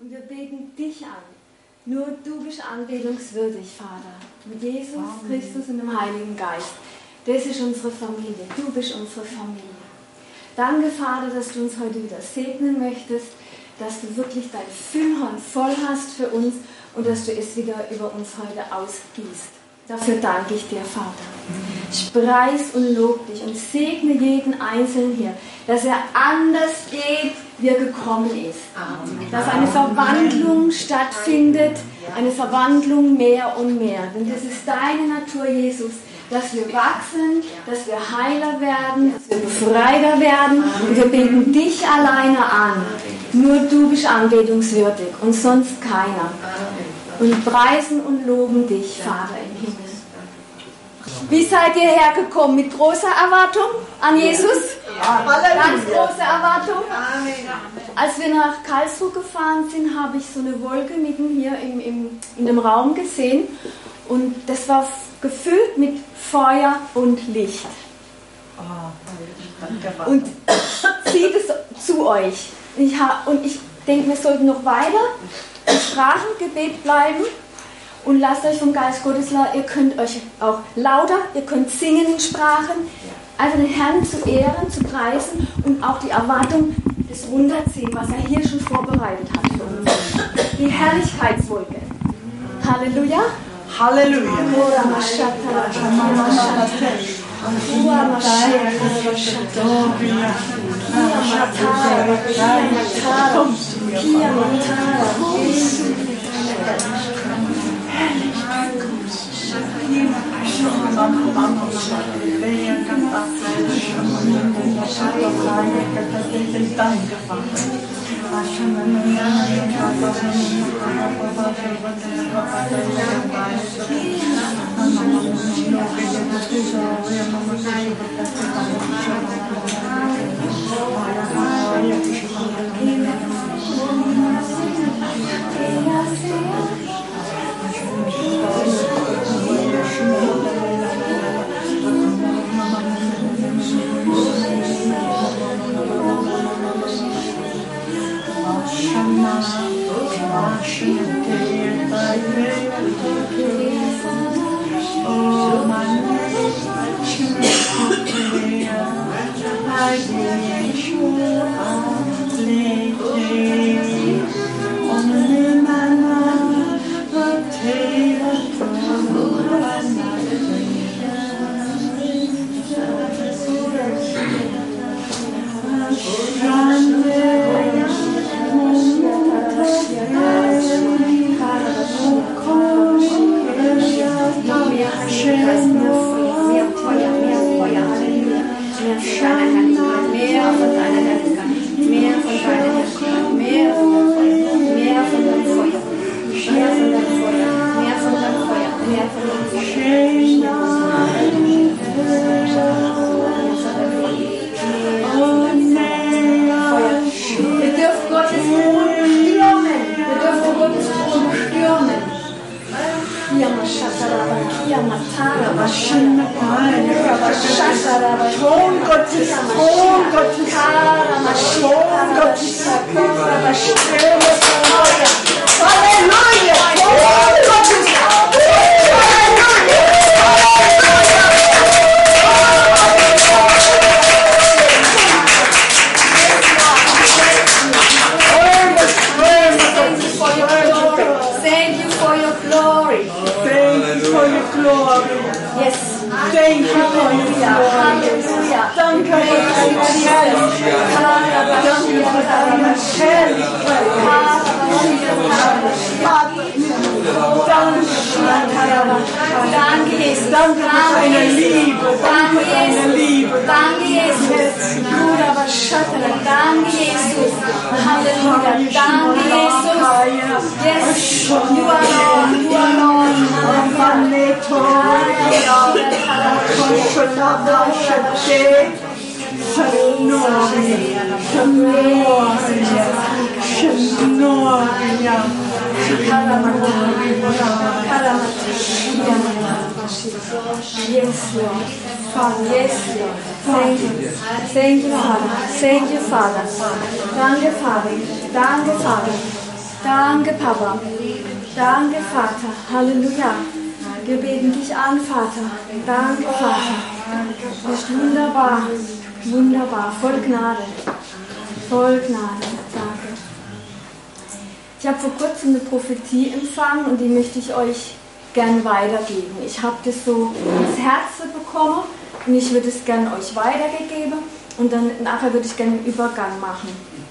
Und wir beten dich an. Nur du bist anbetungswürdig, Vater. Mit Jesus Christus und dem Heiligen Geist. Das ist unsere Familie. Du bist unsere Familie. Danke, Vater, dass du uns heute wieder segnen möchtest, dass du wirklich dein Füllhorn voll hast für uns und dass du es wieder über uns heute ausgießt. Dafür danke ich dir, Vater. Ich preis und lobe dich und segne jeden Einzelnen hier, dass er anders geht, wie er gekommen ist. Amen. Dass eine Verwandlung stattfindet, eine Verwandlung mehr und mehr. Denn das ist deine Natur, Jesus, dass wir wachsen, dass wir heiler werden, dass wir befreiter werden. Und wir beten dich alleine an. Nur du bist anbetungswürdig und sonst keiner. Und preisen und loben dich, Vater im Himmel. Wie seid ihr hergekommen? Mit großer Erwartung an Jesus? Ja. Ganz große Erwartung. Als wir nach Karlsruhe gefahren sind, habe ich so eine Wolke mitten hier in dem Raum gesehen. Und das war gefüllt mit Feuer und Licht. Und zieht es zu euch. Und ich denke, wir sollten noch weiter im Sprachengebet bleiben und lasst euch vom Geist Gottes leiten. Ihr könnt euch auch lauter, ihr könnt singen in Sprachen, einfach den Herrn zu ehren, zu preisen und auch die Erwartung des Runterziehen, was er hier schon vorbereitet hat für uns. Die Herrlichkeitswolke. Halleluja. Halleluja. Yes, Lord. Yes, Lord. Thank you. Thank you, Father. Thank you, Father. Danke, Vater. Danke, Vater. Danke, Papa. Danke, Vater. Halleluja. Wir beten dich an, Vater. Danke, Vater. Du bist wunderbar. Wunderbar. Voll Gnade. Voll Gnade. Danke. Ich habe vor kurzem eine Prophetie empfangen und die möchte ich euch gern weitergeben. Ich habe das so ins Herz bekommen und ich würde es gern euch weitergegeben und dann nachher würde ich gerne einen Übergang machen.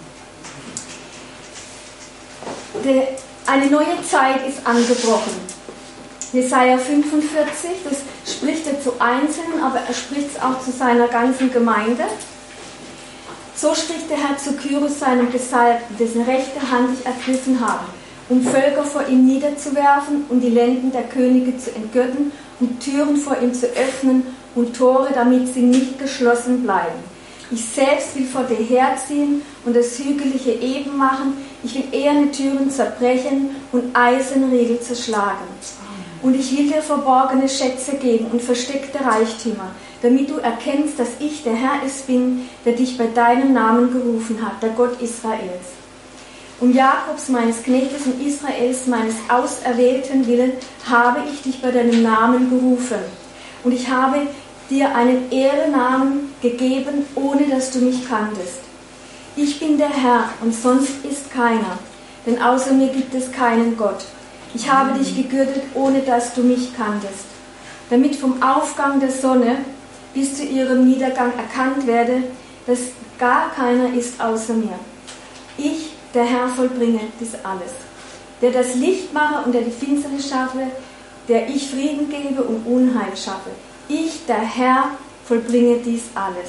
Eine neue Zeit ist angebrochen. Jesaja 45, das spricht er zu Einzelnen, aber er spricht es auch zu seiner ganzen Gemeinde. So spricht der Herr zu Kyros, seinem Gesalbten, dessen rechte Hand ich ergriffen habe, um Völker vor ihm niederzuwerfen und die Lenden der Könige zu entgürten und Türen vor ihm zu öffnen und Tore, damit sie nicht geschlossen bleiben. Ich selbst will vor dir herziehen und das Hügelige eben machen. Ich will eherne Türen zerbrechen und Eisenriegel zerschlagen. Und ich will dir verborgene Schätze geben und versteckte Reichtümer, damit du erkennst, dass ich der Herr es bin, der dich bei deinem Namen gerufen hat, der Gott Israels. Um Jakobs, meines Knechtes, und Israels, meines Auserwählten willen, habe ich dich bei deinem Namen gerufen. Und ich habe dir einen Ehrennamen gegeben, ohne dass du mich kanntest. Ich bin der Herr und sonst ist keiner, denn außer mir gibt es keinen Gott. Ich habe dich gegürtet, ohne dass du mich kanntest, damit vom Aufgang der Sonne bis zu ihrem Niedergang erkannt werde, dass gar keiner ist außer mir. Ich, der Herr, vollbringe dies alles, der das Licht mache und der die Finsternis schaffe, der ich Frieden gebe und Unheil schaffe. Ich, der Herr, vollbringe dies alles.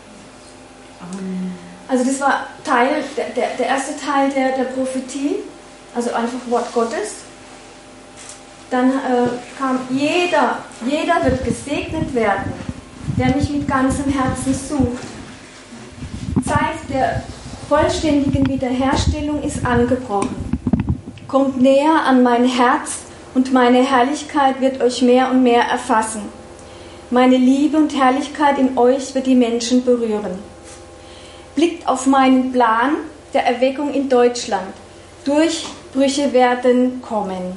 Also das war der erste Teil der Prophetie, also einfach Wort Gottes. Dann kam jeder wird gesegnet werden, der mich mit ganzem Herzen sucht. Zeit der vollständigen Wiederherstellung ist angebrochen. Kommt näher an mein Herz und meine Herrlichkeit wird euch mehr und mehr erfassen. Meine Liebe und Herrlichkeit in euch wird die Menschen berühren. Blickt auf meinen Plan der Erweckung in Deutschland. Durchbrüche werden kommen.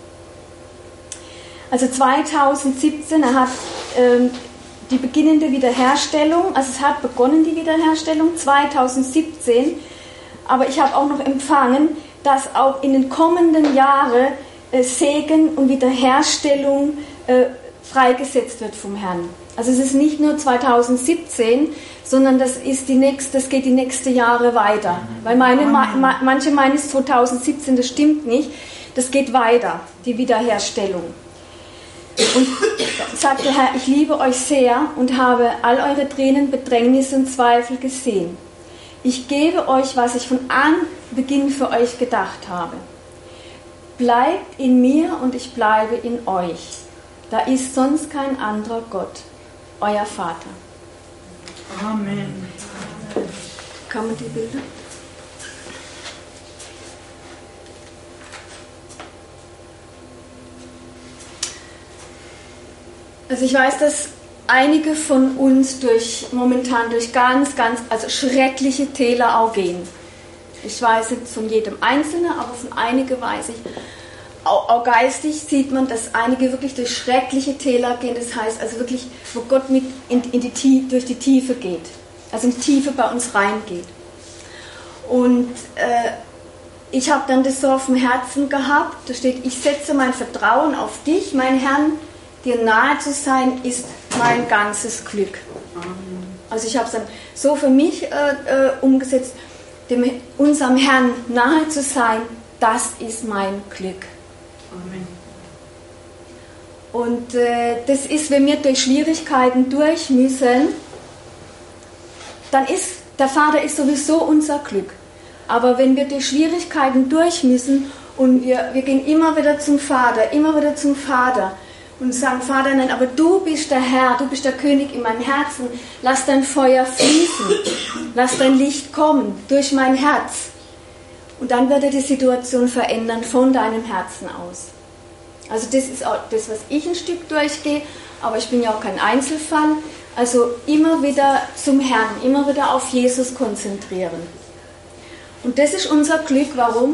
Also 2017, er hat die beginnende Wiederherstellung, also es hat begonnen die Wiederherstellung 2017, aber ich habe auch noch empfangen, dass auch in den kommenden Jahren Segen und Wiederherstellung freigesetzt wird vom Herrn. Also es ist nicht nur 2017, sondern das geht die nächsten Jahre weiter. Weil manche meinen es 2017, das stimmt nicht. Das geht weiter, die Wiederherstellung. Und sagt der Herr, ich liebe euch sehr und habe all eure Tränen, Bedrängnisse und Zweifel gesehen. Ich gebe euch, was ich von Anbeginn für euch gedacht habe. Bleibt in mir und ich bleibe in euch. Da ist sonst kein anderer Gott, euer Vater. Amen. Kann man die Bilder? Also ich weiß, dass einige von uns momentan durch ganz schreckliche Täler auch gehen. Ich weiß nicht von jedem Einzelnen, aber von einigen weiß ich. Auch geistig sieht man, dass einige wirklich durch schreckliche Täler gehen. Das heißt also wirklich, wo Gott mit durch die Tiefe geht. Also in die Tiefe bei uns reingeht. Und ich habe dann das so auf dem Herzen gehabt. Da steht, ich setze mein Vertrauen auf dich, mein Herrn. Dir nahe zu sein, ist mein ganzes Glück. Also ich habe es dann so für mich umgesetzt, unserem Herrn nahe zu sein, das ist mein Glück. Amen. Und das ist, wenn wir durch Schwierigkeiten durch müssen, dann ist der Vater ist sowieso unser Glück. Aber wenn wir durch Schwierigkeiten durch müssen und wir gehen immer wieder zum Vater und sagen, Vater, nein, aber du bist der Herr, du bist der König in meinem Herzen. Lass dein Feuer fließen, lass dein Licht kommen durch mein Herz. Und dann wird er die Situation verändern von deinem Herzen aus. Also das ist auch das, was ich ein Stück durchgehe, aber ich bin ja auch kein Einzelfall. Also immer wieder zum Herrn, immer wieder auf Jesus konzentrieren. Und das ist unser Glück. Warum?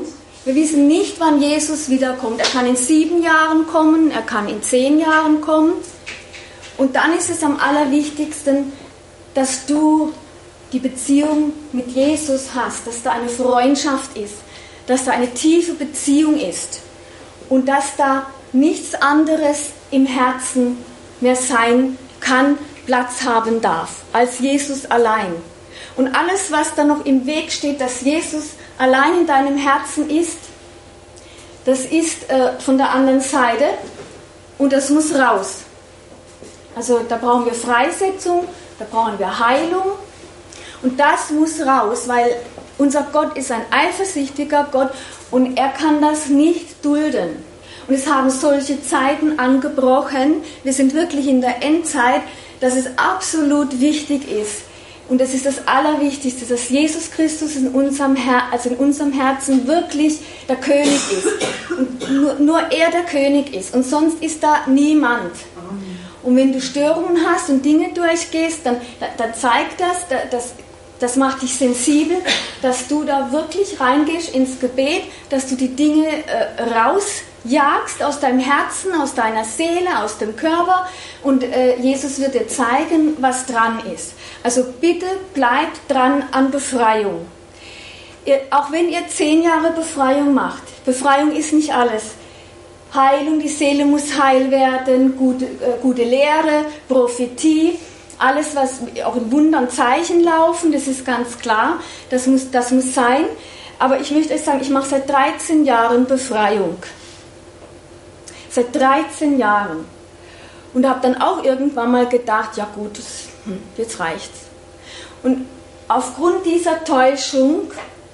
Wir wissen nicht, wann Jesus wiederkommt. Er kann in 7 Jahren kommen, er kann in 10 Jahren kommen. Und dann ist es am allerwichtigsten, dass du die Beziehung mit Jesus hast, dass da eine Freundschaft ist, dass da eine tiefe Beziehung ist und dass da nichts anderes im Herzen mehr sein kann, Platz haben darf, als Jesus allein. Und alles, was da noch im Weg steht, dass Jesus allein in deinem Herzen ist, das ist von der anderen Seite und das muss raus. Also da brauchen wir Freisetzung, da brauchen wir Heilung und das muss raus, weil unser Gott ist ein eifersüchtiger Gott und er kann das nicht dulden. Und es haben solche Zeiten angebrochen, wir sind wirklich in der Endzeit, dass es absolut wichtig ist. Und das ist das Allerwichtigste, dass Jesus Christus in unserem Herzen wirklich der König ist. Und nur er der König ist. Und sonst ist da niemand. Und wenn du Störungen hast und Dinge durchgehst, dann zeigt das macht dich sensibel, dass du da wirklich reingehst ins Gebet, dass du die Dinge rausjagst aus deinem Herzen, aus deiner Seele, aus dem Körper und Jesus wird dir zeigen, was dran ist. Also bitte bleibt dran an Befreiung. Auch wenn ihr 10 Jahre Befreiung macht, Befreiung ist nicht alles. Heilung, die Seele muss heil werden, gute Lehre, Prophetie, alles, was auch in Wundern, Zeichen laufen, das ist ganz klar, das muss sein. Aber ich möchte euch sagen, ich mache seit 13 Jahren Befreiung. Seit 13 Jahren. Und habe dann auch irgendwann mal gedacht, ja gut, jetzt reicht's. Und aufgrund dieser Täuschung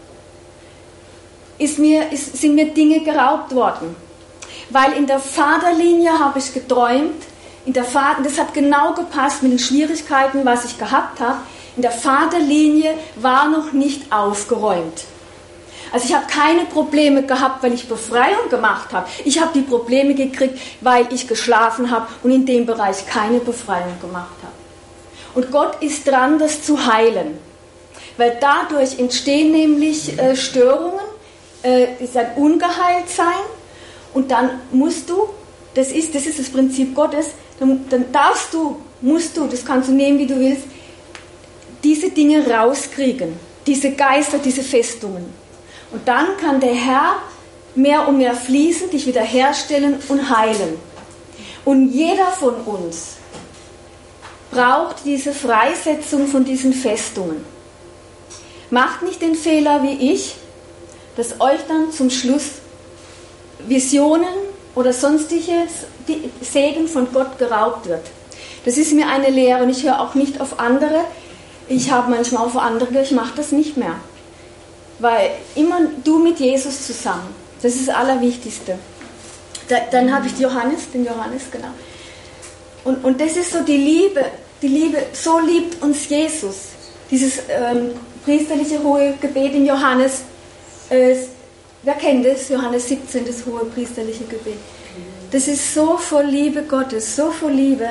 sind mir Dinge geraubt worden. Weil in der Vaterlinie habe ich geträumt, das hat genau gepasst mit den Schwierigkeiten, was ich gehabt habe. In der Vaterlinie war noch nicht aufgeräumt. Also ich habe keine Probleme gehabt, weil ich Befreiung gemacht habe. Ich habe die Probleme gekriegt, weil ich geschlafen habe und in dem Bereich keine Befreiung gemacht habe. Und Gott ist dran, das zu heilen. Weil dadurch entstehen nämlich Störungen, ist ein Ungeheiltsein. Und dann musst du, das ist das Prinzip Gottes, dann musst du, das kannst du nehmen, wie du willst, diese Dinge rauskriegen, diese Geister, diese Festungen. Und dann kann der Herr mehr und mehr fließen, dich wiederherstellen und heilen. Und jeder von uns braucht diese Freisetzung von diesen Festungen. Macht nicht den Fehler wie ich, dass euch dann zum Schluss Visionen oder sonstiges Segen von Gott geraubt wird. Das ist mir eine Lehre und ich höre auch nicht auf andere. Ich habe manchmal auf andere gehört, ich mache das nicht mehr. Weil immer du mit Jesus zusammen, das ist das Allerwichtigste. Dann habe ich den Johannes, genau. Und das ist so die Liebe, so liebt uns Jesus. Dieses priesterliche hohe Gebet in Johannes, wer kennt das? Johannes 17, das hohe priesterliche Gebet. Das ist so voll Liebe Gottes, so voll Liebe.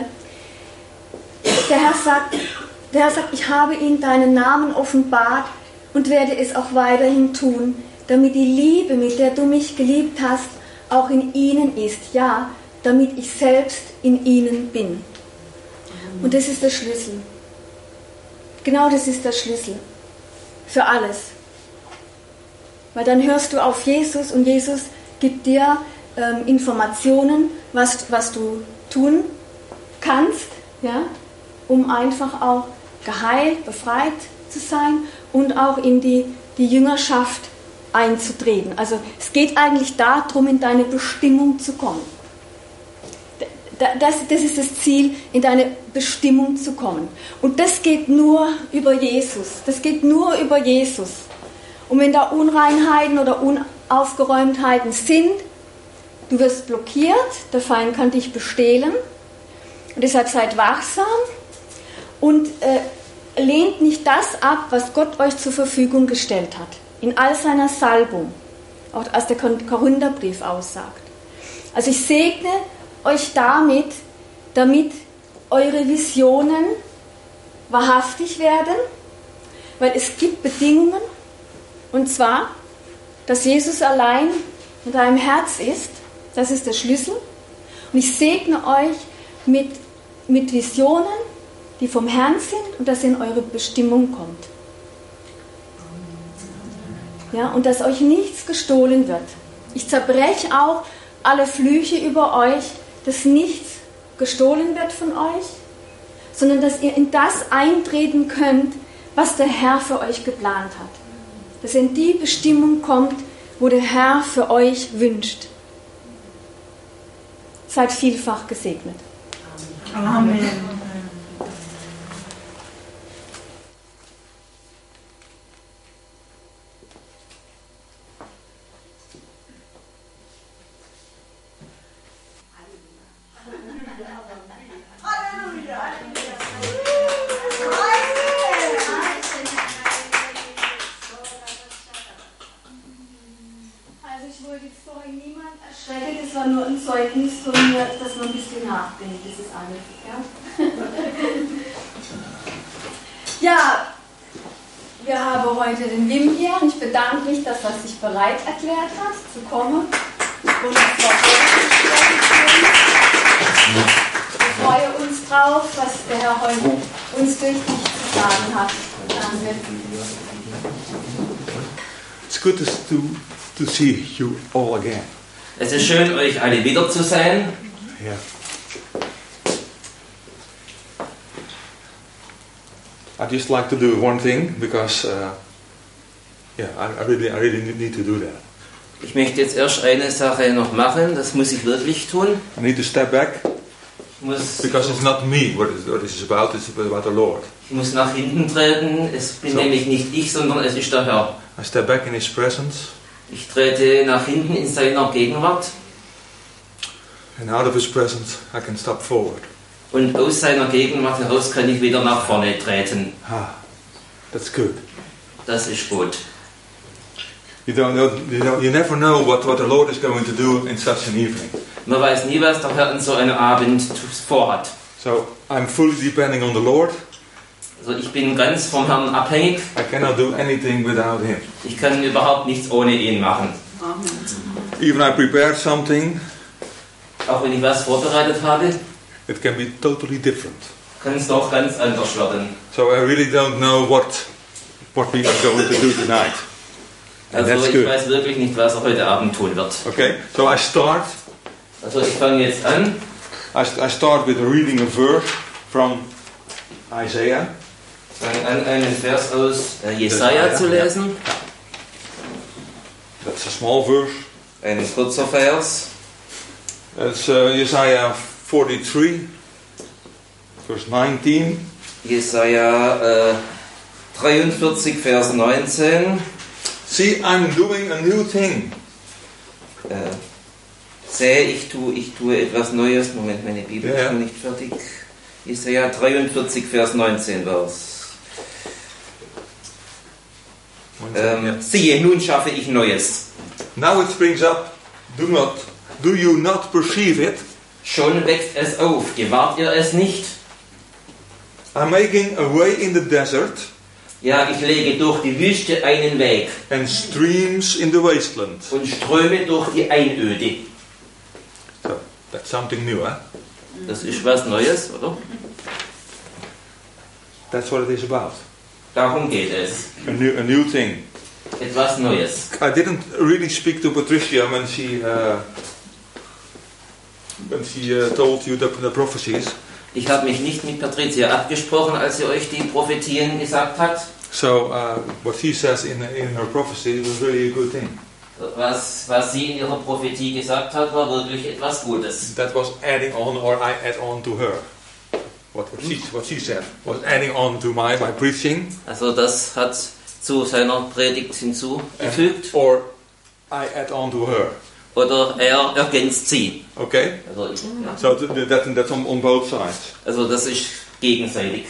Der Herr sagt, ich habe ihnen deinen Namen offenbart und werde es auch weiterhin tun, damit die Liebe, mit der du mich geliebt hast, auch in ihnen ist. Ja, damit ich selbst in ihnen bin. Und das ist der Schlüssel. Genau das ist der Schlüssel für alles. Weil dann hörst du auf Jesus und Jesus gibt dir Informationen, was du tun kannst, ja, um einfach auch geheilt, befreit zu sein und auch in die Jüngerschaft einzutreten. Also es geht eigentlich darum, in deine Bestimmung zu kommen. Das ist das Ziel, in deine Bestimmung zu kommen. Und das geht nur über Jesus. Das geht nur über Jesus. Und wenn da Unreinheiten oder Unaufgeräumtheiten sind, du wirst blockiert, der Feind kann dich bestehlen. Und deshalb seid wachsam und lehnt nicht das ab, was Gott euch zur Verfügung gestellt hat. In all seiner Salbung, auch als der Korintherbrief aussagt. Also ich segne euch damit eure Visionen wahrhaftig werden, weil es gibt Bedingungen, und zwar dass Jesus allein in deinem Herz ist. Das ist der Schlüssel. Und ich segne euch mit Visionen, die vom Herrn sind und dass ihr in eure Bestimmung kommt. Ja, und dass euch nichts gestohlen wird. Ich zerbreche auch alle Flüche über euch, dass nichts gestohlen wird von euch, sondern dass ihr in das eintreten könnt, was der Herr für euch geplant hat. Dass ihr in die Bestimmung kommt, wo der Herr für euch wünscht. Seid vielfach gesegnet. Amen. Also ich wollte jetzt vorhin niemand erschrecken, das war nur ein Zeugnis von mir, dass man ein bisschen nachdenkt, das ist alles. Ja, ja, wir haben heute den Wim hier und ich bedanke mich, dass er sich bereit erklärt hat, zu kommen. Und wir freuen uns drauf, was der Herr heute uns durch dich zu sagen hat. Danke. It's good to see you all again. Es ist schön, euch alle wiederzusehen. Yeah. I'd just like to do one thing because, I really need to do that. Ich möchte jetzt erst eine Sache noch machen, das muss ich wirklich tun. I need to step back Because it's not me what this is about. It's about the Lord. Ich muss nach hinten treten, es bin nämlich nicht ich, sondern es ist der Herr. I step back in His presence, Ich trete nach hinten in seiner Gegenwart and out of His presence, I can step forward. und aus seiner Gegenwart heraus kann ich wieder nach vorne treten. That's good. Das ist gut. You never know what the Lord is going to do in such an evening. Man weiß nie, was der Herr an so einem Abend vorhat. So I'm fully depending on the Lord. Also ich bin ganz vom Herrn abhängig. I cannot do anything without Him. Ich kann überhaupt nichts ohne ihn machen. Even I prepared something, Auch wenn ich was vorbereitet habe, it can be totally different. kann es doch ganz anders werden. So I really don't know what we are going to do tonight. And Also that's ich good. weiß wirklich nicht, was er heute Abend tun wird. Okay, so I start. Also ich fange jetzt an. I start with reading a verse from Isaiah. Fange an, einen Vers aus Jesaja zu lesen. That's a small verse. Ein kurzer Vers. It's Isaiah 43, verse 19. Jesaja 43, Vers 19. See, I'm doing a new thing. Sehe, ich tue etwas Neues. Moment, meine Bibel ist noch nicht fertig. Jesaja 43, Vers 19 war's. Siehe, nun schaffe ich Neues. Now it springs up. Do you not perceive it? Schon wächst es auf. Gewahrt ihr es nicht? I'm making a way in the desert Ja, ich lege durch die Wüste einen Weg and streams in the wasteland. und ströme durch die Einöde. So that's something new, eh? Das ist was Neues, oder? That's what it is about. Darum geht es. A new thing. Etwas Neues. I didn't really speak to Patricia when she told you the prophecies. Ich habe mich nicht mit Patricia abgesprochen, als sie euch die Prophetien gesagt hat. So what she says in her prophecy was really a good thing. Was sie in ihrer Prophetie gesagt hat, war wirklich etwas Gutes. That was adding on, or I add on to her. What she said was adding on to my preaching. Also das hat zu seiner Predigt hinzugefügt. Or I add on to her. Oder er ergänzt sie. Okay? Also, ja. So that's on both sides. Also das ist gegenseitig.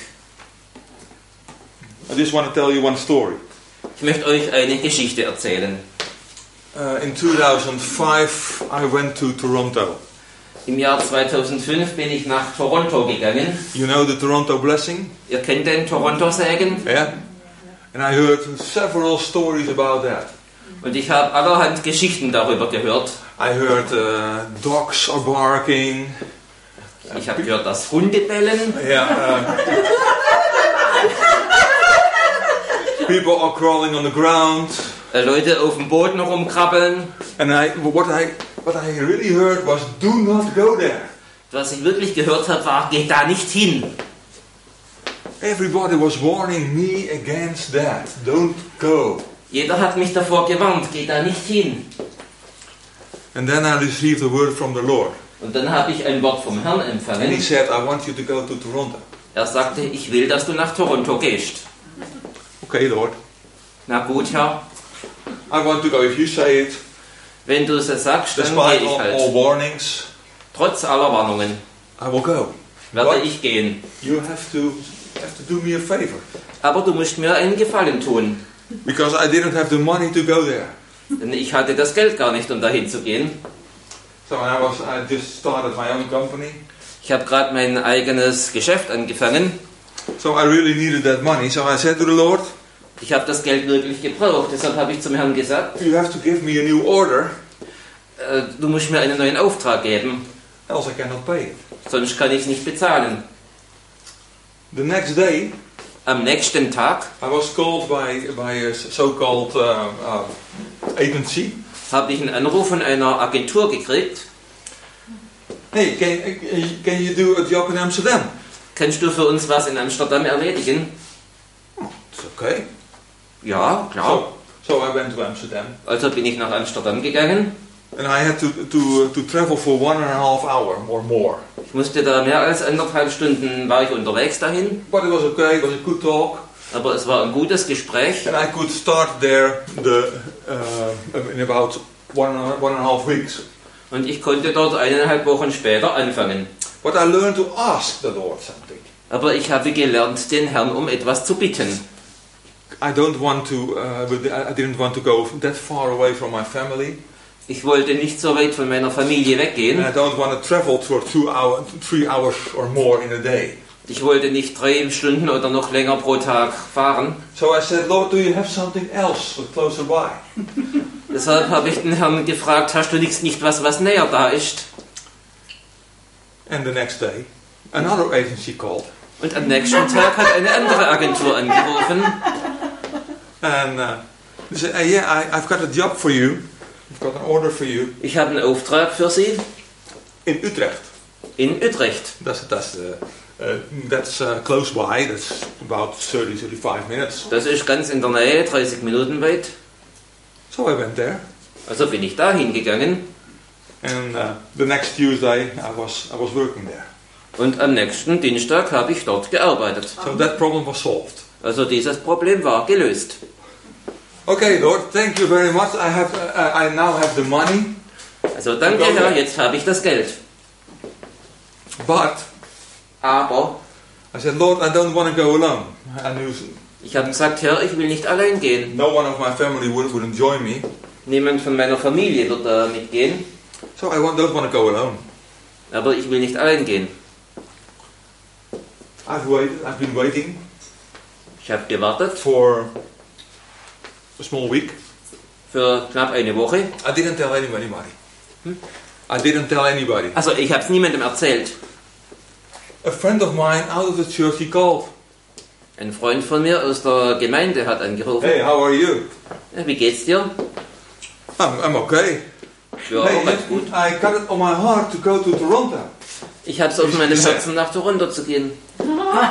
I just want to tell you one story. Ich möchte euch eine Geschichte erzählen. In 2005 I went to Toronto. Im Jahr 2005 bin ich nach Toronto gegangen. You know the Toronto blessing? Ihr kennt den Toronto-Segen? Yeah. And I heard several stories about that. Und ich habe allerhand Geschichten darüber gehört. I heard dogs are barking. Ich habe gehört, dass Hunde bellen. Yeah. People are crawling on the ground. Leute auf dem Boden rumkrabbeln. And what I really heard was, do not go there. Was ich wirklich gehört habe, war, geh da nicht hin. Everybody was warning me against that. Don't go. Jeder hat mich davor gewarnt, geh da nicht hin. And then I received a word from the Lord. Und dann habe ich ein Wort vom Herrn And he empfangen. said, I want you to go to Toronto. Er sagte, ich will, dass du nach Toronto gehst. Okay, Lord. Na gut, Herr. I want to go. If you say it, Wenn du es sagst, dann despite gehe ich all halt. warnings, Trotz aller Warnungen I will go. werde But ich gehen. you have to do me a favor. Aber du musst mir einen Gefallen tun. Because I didn't have the money to go there. Denn ich hatte das Geld gar nicht, um dahin zu gehen. So I just started my own company. Ich habe gerade mein eigenes Geschäft angefangen. So I really needed that money. So I said to the Lord, Ich habe das Geld wirklich gebraucht. Deshalb habe ich zum Herrn gesagt, you have to give me a new order, du musst mir einen neuen Auftrag geben. else I cannot pay it. Sonst kann ich es nicht bezahlen. The next day, Am nächsten Tag I was called by a so-called agency. habe ich einen Anruf von einer Agentur gekriegt. Hey, can you do a job in Amsterdam? Kannst du für uns was in Amsterdam erledigen? It's okay. Ja, klar. So I went to Amsterdam, Also bin ich nach Amsterdam gegangen. and I had to travel for 1.5 hours or more. Ich musste da mehr als 1,5 Stunden war ich unterwegs dahin. But it was okay. It was a good talk, Aber es war ein gutes Gespräch. and I could start there in about 1.5 weeks. Und ich konnte dort 1,5 Wochen später anfangen. But I learned to ask the Lord something. Aber ich habe gelernt, den Herrn um etwas zu bitten. I didn't want to go that far away from my family. Ich wollte nicht so weit von meiner Familie And weggehen. I don't want to travel for 3 hours or more in a day. Ich wollte nicht 3 Stunden oder noch länger pro Tag fahren. So I said, Lord, do you have something else closer by? Deshalb habe ich den Herrn gefragt, hast du nicht was näher da ist? And the next day, another agency called. Und am nächsten Tag hat eine andere Agentur angerufen. And they said, hey, yeah, I've got a job for you. I've got an order for you. Ich habe einen Auftrag für Sie In Utrecht. in Utrecht. That's close by. That's about 35 minutes. Das ist ganz in der Nähe, 30 Minuten weit. So I went there. Also bin ich da hingegangen. And the next Tuesday, I was working there. Und am nächsten Dienstag habe ich dort gearbeitet. So that problem was solved. Also dieses Problem war gelöst. Okay, Lord, thank you very much. I now have the money, Also danke Herr, jetzt habe ich das Geld. but Aber I said, Lord, I don't want to go alone. I knew ich habe gesagt, Herr, ich will nicht allein gehen. no one of my family wouldn't join me, Niemand von meiner Familie wird da mitgehen. so I don't want to go alone. Aber ich will nicht allein gehen. I've been waiting Ich habe gewartet for a small week. für knapp eine Woche. I didn't tell anybody. I didn't tell anybody. Also ich habe es niemandem erzählt. A friend of mine out of the church, he called. Ein Freund von mir aus der Gemeinde hat angerufen. Hey, how are you? Ja, wie geht's dir? I'm okay. Ja, Hey, ganz gut. I got it on my heart to go to Toronto. Ich habe es auf meinem Herzen, nach Toronto zu gehen. I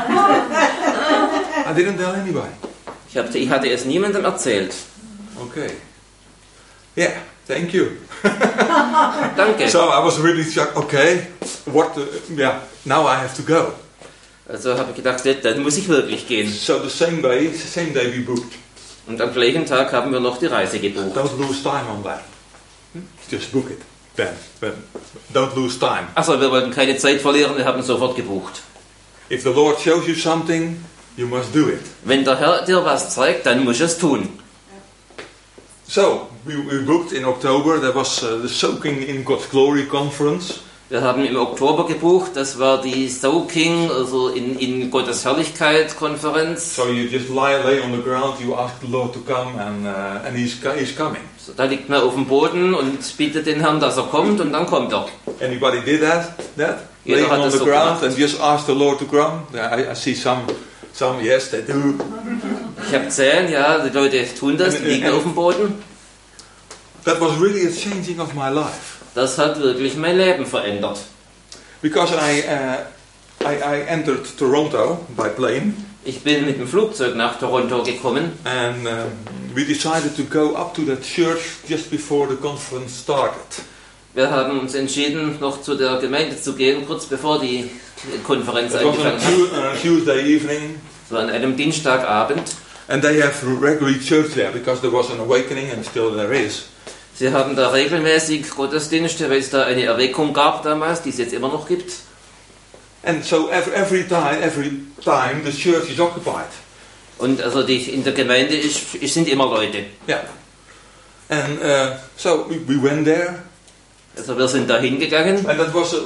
didn't tell anybody. Ich hatte es niemandem erzählt. Okay. Yeah, thank you. Danke. So I was really shocked. Okay, now I have to go. Also habe ich gedacht, dann muss ich wirklich gehen. So the same day we booked. Und am gleichen Tag haben wir noch die Reise gebucht. Don't lose time on that. Just book it. Then don't lose time. Also wir wollten keine Zeit verlieren, wir haben sofort gebucht. If the Lord shows you something, you must do it. Wenn der Herr dir was zeigt, dann musst du es tun. So we booked in October. There was the Soaking in God's Glory conference. Wir haben im Oktober gebucht, das war die Soaking, also in Gottes Herrlichkeit Konferenz. So you just lay on the ground. You ask the Lord to come, and He's coming. So, da liegt man auf dem Boden und bittet den Herrn, dass er kommt, und dann kommt er. Anybody did that? Jeder Laying hat on das the so ground gemacht. and just ask the Lord to come? I see some, yes, they do. Ich habe gesehen, ja, die Leute tun das, die liegen auf dem Boden. That was really a changing of my life. Das hat wirklich mein Leben verändert. Because I entered Toronto by plane. Ich bin mit dem Flugzeug nach Toronto gekommen And we decided to go up to that church just before the conference started. Wir haben uns entschieden, noch zu der Gemeinde zu gehen, kurz bevor die Konferenz It was on angefangen hat. a Tuesday evening. So an einem Dienstagabend. And they have regularly church there because there was an awakening and still there is. Sie haben da regelmäßig Gottesdienste, weil es da eine Erweckung gab damals, die es jetzt immer noch gibt. And so every time the church is occupied. Und also in der Gemeinde sind immer Leute. Yeah. And so we went there. Also wir sind da hingegangen. And that was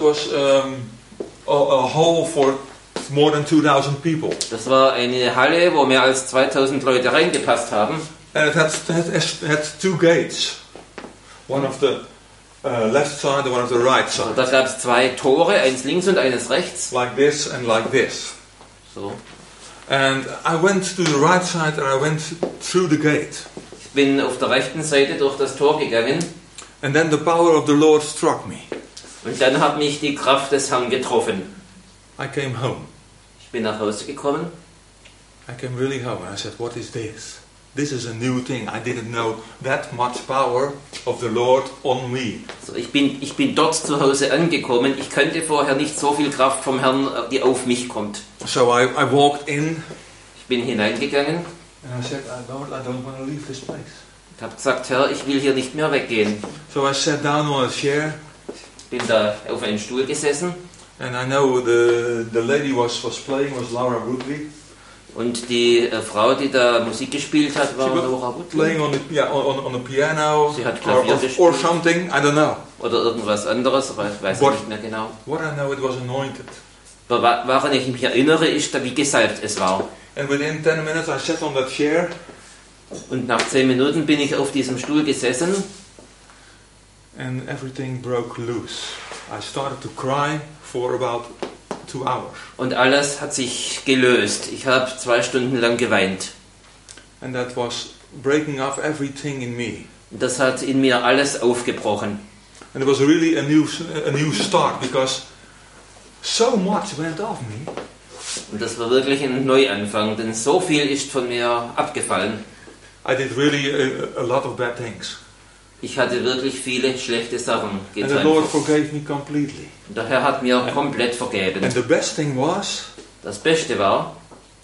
a hall for more than 2,000 people. Das war eine Halle, wo mehr als 2000 Leute reingepasst haben. And it had two gates. One of the left side and one of the right Also side. da gab es zwei Tore, eins links und eines rechts. Like this and like this. So. And I went to the right side and I went through the gate. Ich bin auf der rechten Seite durch das Tor gegangen. And then the power of the Lord struck me. Und dann hat mich die Kraft des Herrn getroffen. I came home. Ich bin nach Hause gekommen. I came really home and I said, what is this? This is a new thing. I didn't know that much power of the Lord on me. So, ich bin dort zu Hause angekommen. Ich kannte vorher nicht so viel Kraft vom Herrn, die auf mich kommt. So I walked in Ich bin hineingegangen. and I said, Lord, I don't want to leave this place. Ich habe gesagt, Herr, ich will hier nicht mehr weggehen. So I sat down on a chair Bin da auf einen Stuhl gesessen. and I know the lady was playing was Laura Woodley. Und die Frau, die da Musik gespielt hat, war She was Laura Woodley. Playing on the piano Sie hat Klavier or gespielt. something, I don't know. Oder irgendwas anderes, aber ich weiß What? nicht mehr genau. What I know, it was anointed. Aber woran ich mich erinnere, ist, wie gesalbt es war. And within 10 minutes I sat on that chair Und nach 10 Minuten bin ich auf diesem Stuhl gesessen and everything broke loose. I started to cry for about 2 hours. und alles hat sich gelöst. Ich habe 2 Stunden lang geweint. And that was breaking up everything in me. Und das hat in mir alles aufgebrochen. And it was really a new start because so much went off me. Und das war wirklich ein Neuanfang, denn so viel ist von mir abgefallen. I did really a lot of bad things. Ich hatte wirklich viele schlechte Sachen And the getan. Lord forgave me completely. Und der Herr hat mir komplett vergeben. And the best thing was, Das Beste war,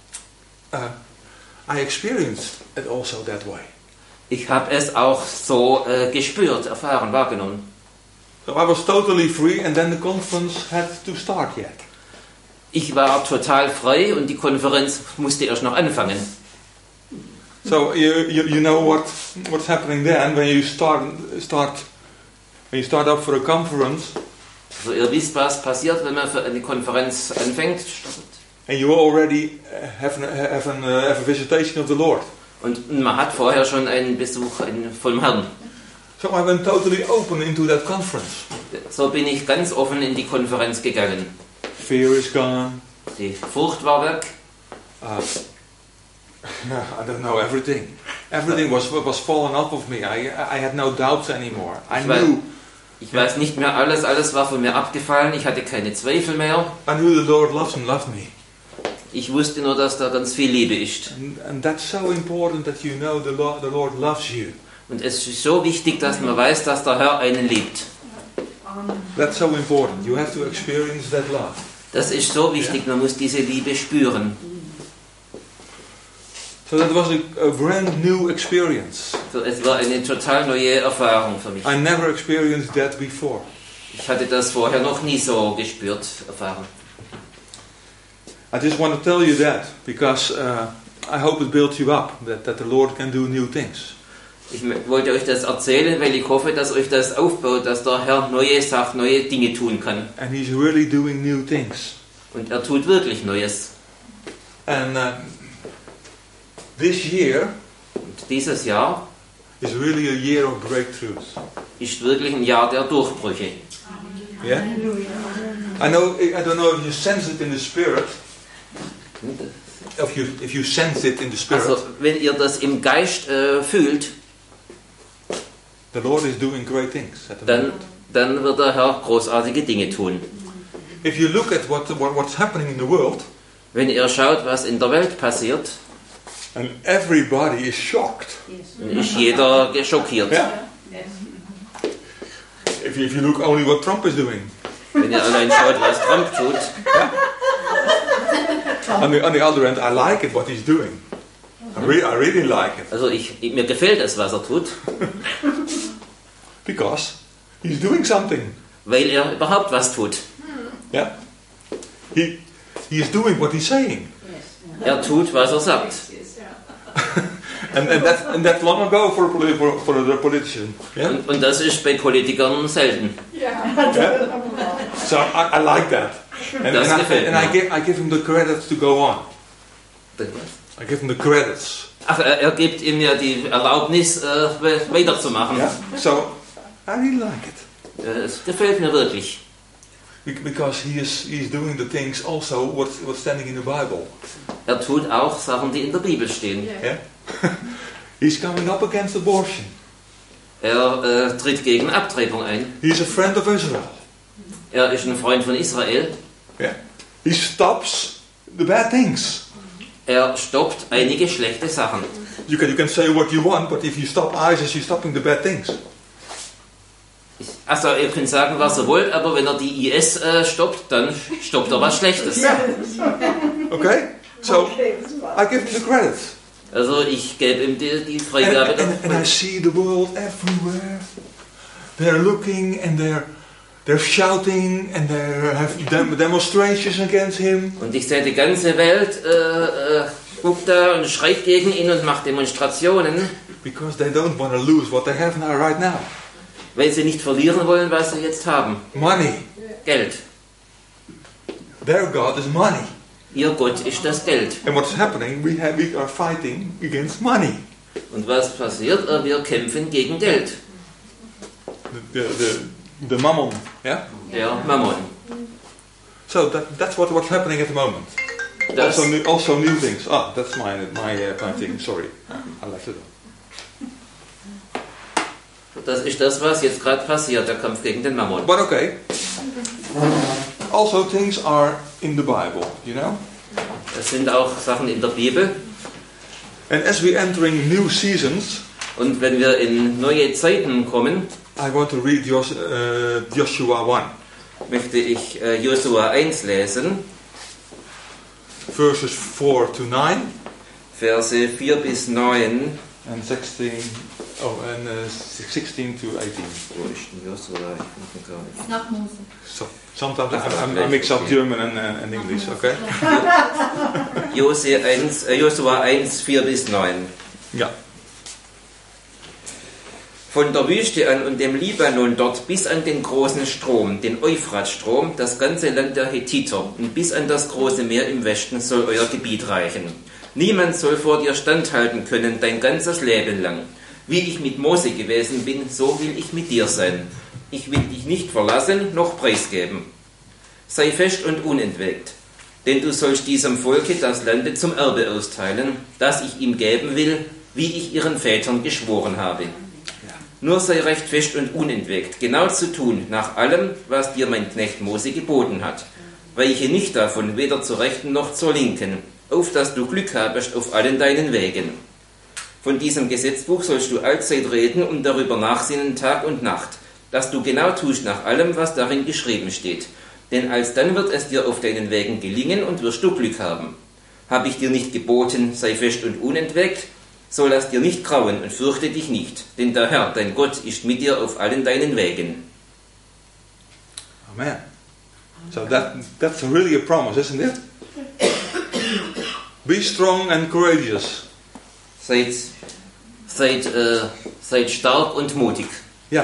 I experienced it also that way. ich habe es auch so gespürt, erfahren, wahrgenommen. So I was totally free and then the conference had to start yet. Ich war total frei und die Konferenz musste erst noch anfangen. So you know what's happening then when you start up for a conference Also ihr wisst, was passiert, wenn man für eine Konferenz anfängt. and you already have a visitation of the Lord. Und man hat vorher schon einen Besuch vom Herrn. So I went totally open into that conference. So bin ich ganz offen in die Konferenz gegangen. Fear is gone. Die Furcht war weg. I don't know everything. Everything was fallen off of me. I had no doubts anymore. I knew. Ich weiß nicht mehr alles war von mir abgefallen. Ich hatte keine Zweifel mehr. I knew the Lord loves and loved me. Ich wusste nur, dass da ganz viel Liebe ist. And that's so important that you know the Lord loves you. Und es ist so wichtig, dass man weiß, dass der Herr einen liebt. That's so important. You have to experience that love. Das ist so wichtig, man muss diese Liebe spüren. So that was a brand new experience. So, es war eine total neue Erfahrung für mich. I never experienced that before. Ich hatte das vorher noch nie so gespürt, erfahren. I just want to tell you that because I hope it builds you up, that the Lord can do new things. Ich wollte euch das erzählen, weil ich hoffe, dass euch das aufbaut, dass der Herr neue Dinge tun kann. And He's really doing new things. Und er tut wirklich Neues. And this year, Und dieses Jahr is really a year of breakthroughs. Ist wirklich ein Jahr der Durchbrüche. Yeah? I don't know if you sense it in the spirit. If you sense it in the spirit. Also, wenn ihr das im Geist fühlt, the Lord is doing great things at the moment. Dann wird der Herr großartige Dinge tun. If you look at what's happening in the world, wenn ihr schaut, was in der Welt passiert, and everybody is shocked. Dann ist jeder schockiert. Yeah. If you look only what Trump is doing. Wenn ihr allein schaut, was Trump tut. Yeah. On the other hand, I like it what he's doing. I really like it. Also mir gefällt es, was er tut. Because he's doing something. Weil er überhaupt was tut. Yeah. He is doing what he's saying. Er tut, was er sagt. and that's long ago for the politician. Yeah? Und das ist bei Politikern selten. Yeah? So I like that. And I give him the credits to go on. I give him the credits. Ach, er gibt ihm ja die Erlaubnis, weiterzumachen. Yeah? So I really like it. Es gefällt mir wirklich. Because he's doing the things also what's standing in the Bible. Er tut auch Sachen, die in der Bibel stehen. Yeah? He's coming up against abortion. Er tritt gegen Abtreibung ein. He's a friend of Israel. Er ist ein Freund von Israel. Yeah. He stops the bad things. Er stoppt einige schlechte Sachen. You can say what you want, but if you stop ISIS, you're stopping the bad things. Also ihr könnt sagen, was ihr wollt, aber wenn er die IS stoppt, dann stoppt er was Schlechtes. Okay? So, I give him the credit. Also ich gebe ihm die Freigabe. And I see the world everywhere. They're looking and they're shouting and they have demonstrations against him. Und ich sehe die ganze Welt guckt da und schreit gegen ihn und macht Demonstrationen. Because they don't want to lose what they have now right now. Weil sie nicht verlieren wollen, was sie jetzt haben. Money. Geld. Their God is money. Ihr Gott ist das Geld. And what's happening? We are fighting against money. Und was passiert? Wir kämpfen gegen Geld. The mammon. Yeah? Der Mammon. So that's what's happening at the moment. Also new things. Ah, that's my thing. Sorry, I left it. Das ist das, was jetzt gerade passiert, der Kampf gegen den Mammon. But okay. Also things are in the Bible, you know? Es sind auch Sachen in der Bibel. And as we entering new seasons, und wenn wir in neue Zeiten kommen, I want to read Joshua 1. Möchte ich Josua 1 lesen. Verses 4 to 9. Verse 4 bis 9. And 16 to 18. Wo ist denn Josua? Ich gar nicht. Nach Mose. So, sometimes I mix up German and English, okay? Josua 1, 4 bis 9. Ja. Von der Wüste an und dem Libanon dort bis an den großen Strom, den Euphratstrom, das ganze Land der Hethiter und bis an das große Meer im Westen soll euer Gebiet reichen. Niemand soll vor dir standhalten können dein ganzes Leben lang. Wie ich mit Mose gewesen bin, so will ich mit dir sein. Ich will dich nicht verlassen, noch preisgeben. Sei fest und unentwegt, denn du sollst diesem Volke das Land zum Erbe austeilen, das ich ihm geben will, wie ich ihren Vätern geschworen habe. Nur sei recht fest und unentwegt, genau zu tun, nach allem, was dir mein Knecht Mose geboten hat. Weiche nicht davon, weder zur Rechten noch zur Linken, auf dass du Glück habest auf allen deinen Wegen. Von diesem Gesetzbuch sollst du allzeit reden und darüber nachsinnen Tag und Nacht, dass du genau tust nach allem, was darin geschrieben steht. Denn alsdann wird es dir auf deinen Wegen gelingen und wirst du Glück haben. Habe ich dir nicht geboten, sei fest und unentwegt, so lass dir nicht grauen und fürchte dich nicht, denn der Herr, dein Gott, ist mit dir auf allen deinen Wegen. Amen. So that's really a promise, isn't it? Be strong and courageous. Seid stark und mutig. Yeah.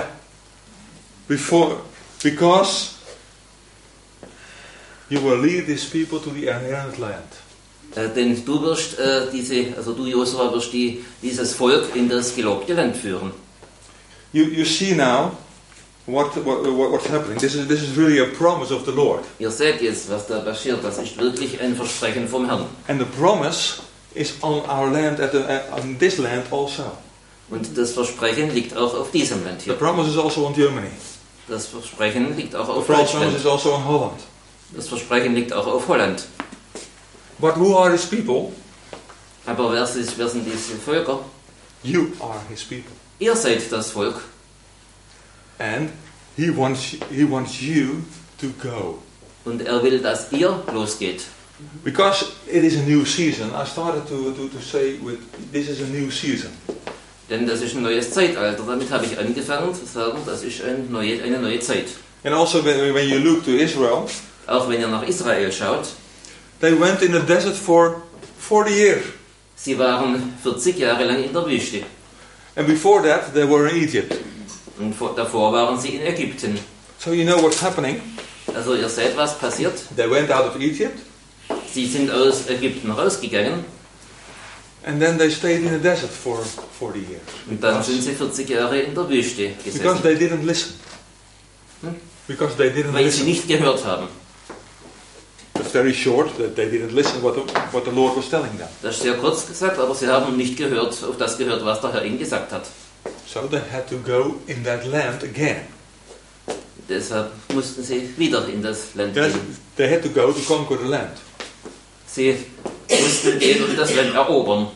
Because you will lead these people to the inheritance land. Denn du wirst du Josua wirst dieses Volk in das gelobte Land führen. You see now what's happening. This is really a promise of the Lord. Ihr seht jetzt, was da passiert. Das ist wirklich ein Versprechen vom Herrn. And the promise is on our land, on this land also. Und das Versprechen liegt auch auf diesem Land The hier. promise is also on Germany. Das Versprechen liegt auch auf The promise Deutschland. is also on Holland. Das Versprechen liegt auch auf Holland. But who are his people? Aber wer sind diese Völker? You are his people. Ihr seid das Volk. And he wants you to go. Und er will, dass ihr losgeht. Because it is a new season, I started to say this is a new season. Denn das ist ein neues Zeitalter. Damit habe ich angefangen zu sagen, das ist eine neue Zeit. And also when you look to Israel, Auch wenn ihr nach Israel schaut, they went in the desert for 40 years. sie waren 40 Jahre lang in der Wüste. And before that, they were in Egypt. Und davor waren sie in Ägypten. So you know what's happening? Also ihr seht, was passiert. They went out of Egypt, Sie sind aus Ägypten rausgegangen and then they stayed in the desert for 40 years. und dann sind sie 40 Jahre in der Wüste Because gesessen, they didn't listen. Because they didn't weil sie listen. nicht gehört haben. It's very short that they didn't listen what the Lord was telling them. Das ist sehr kurz gesagt, aber sie haben nicht auf das gehört, was der Herr ihnen gesagt hat. So they had to go in that land again. Deshalb mussten sie wieder in das Land Yes, gehen. they had to go to conquer the land. Sie mussten gehen und das Land erobern.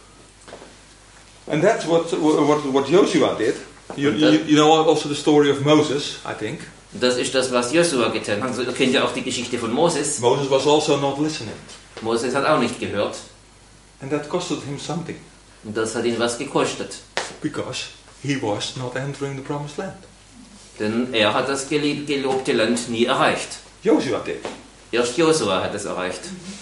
And that's what Joshua did. You know also the story of Moses, I think. Und das ist das, was Josua getan hat. Also, ihr kennt ja auch die Geschichte von Moses. Moses was also not listening. Moses hat auch nicht gehört. And that costed him something. Und das hat ihn was gekostet. Because he was not entering the promised land. Denn er hat das gelobte Land nie erreicht. Joshua did. Erst Josua hat es erreicht.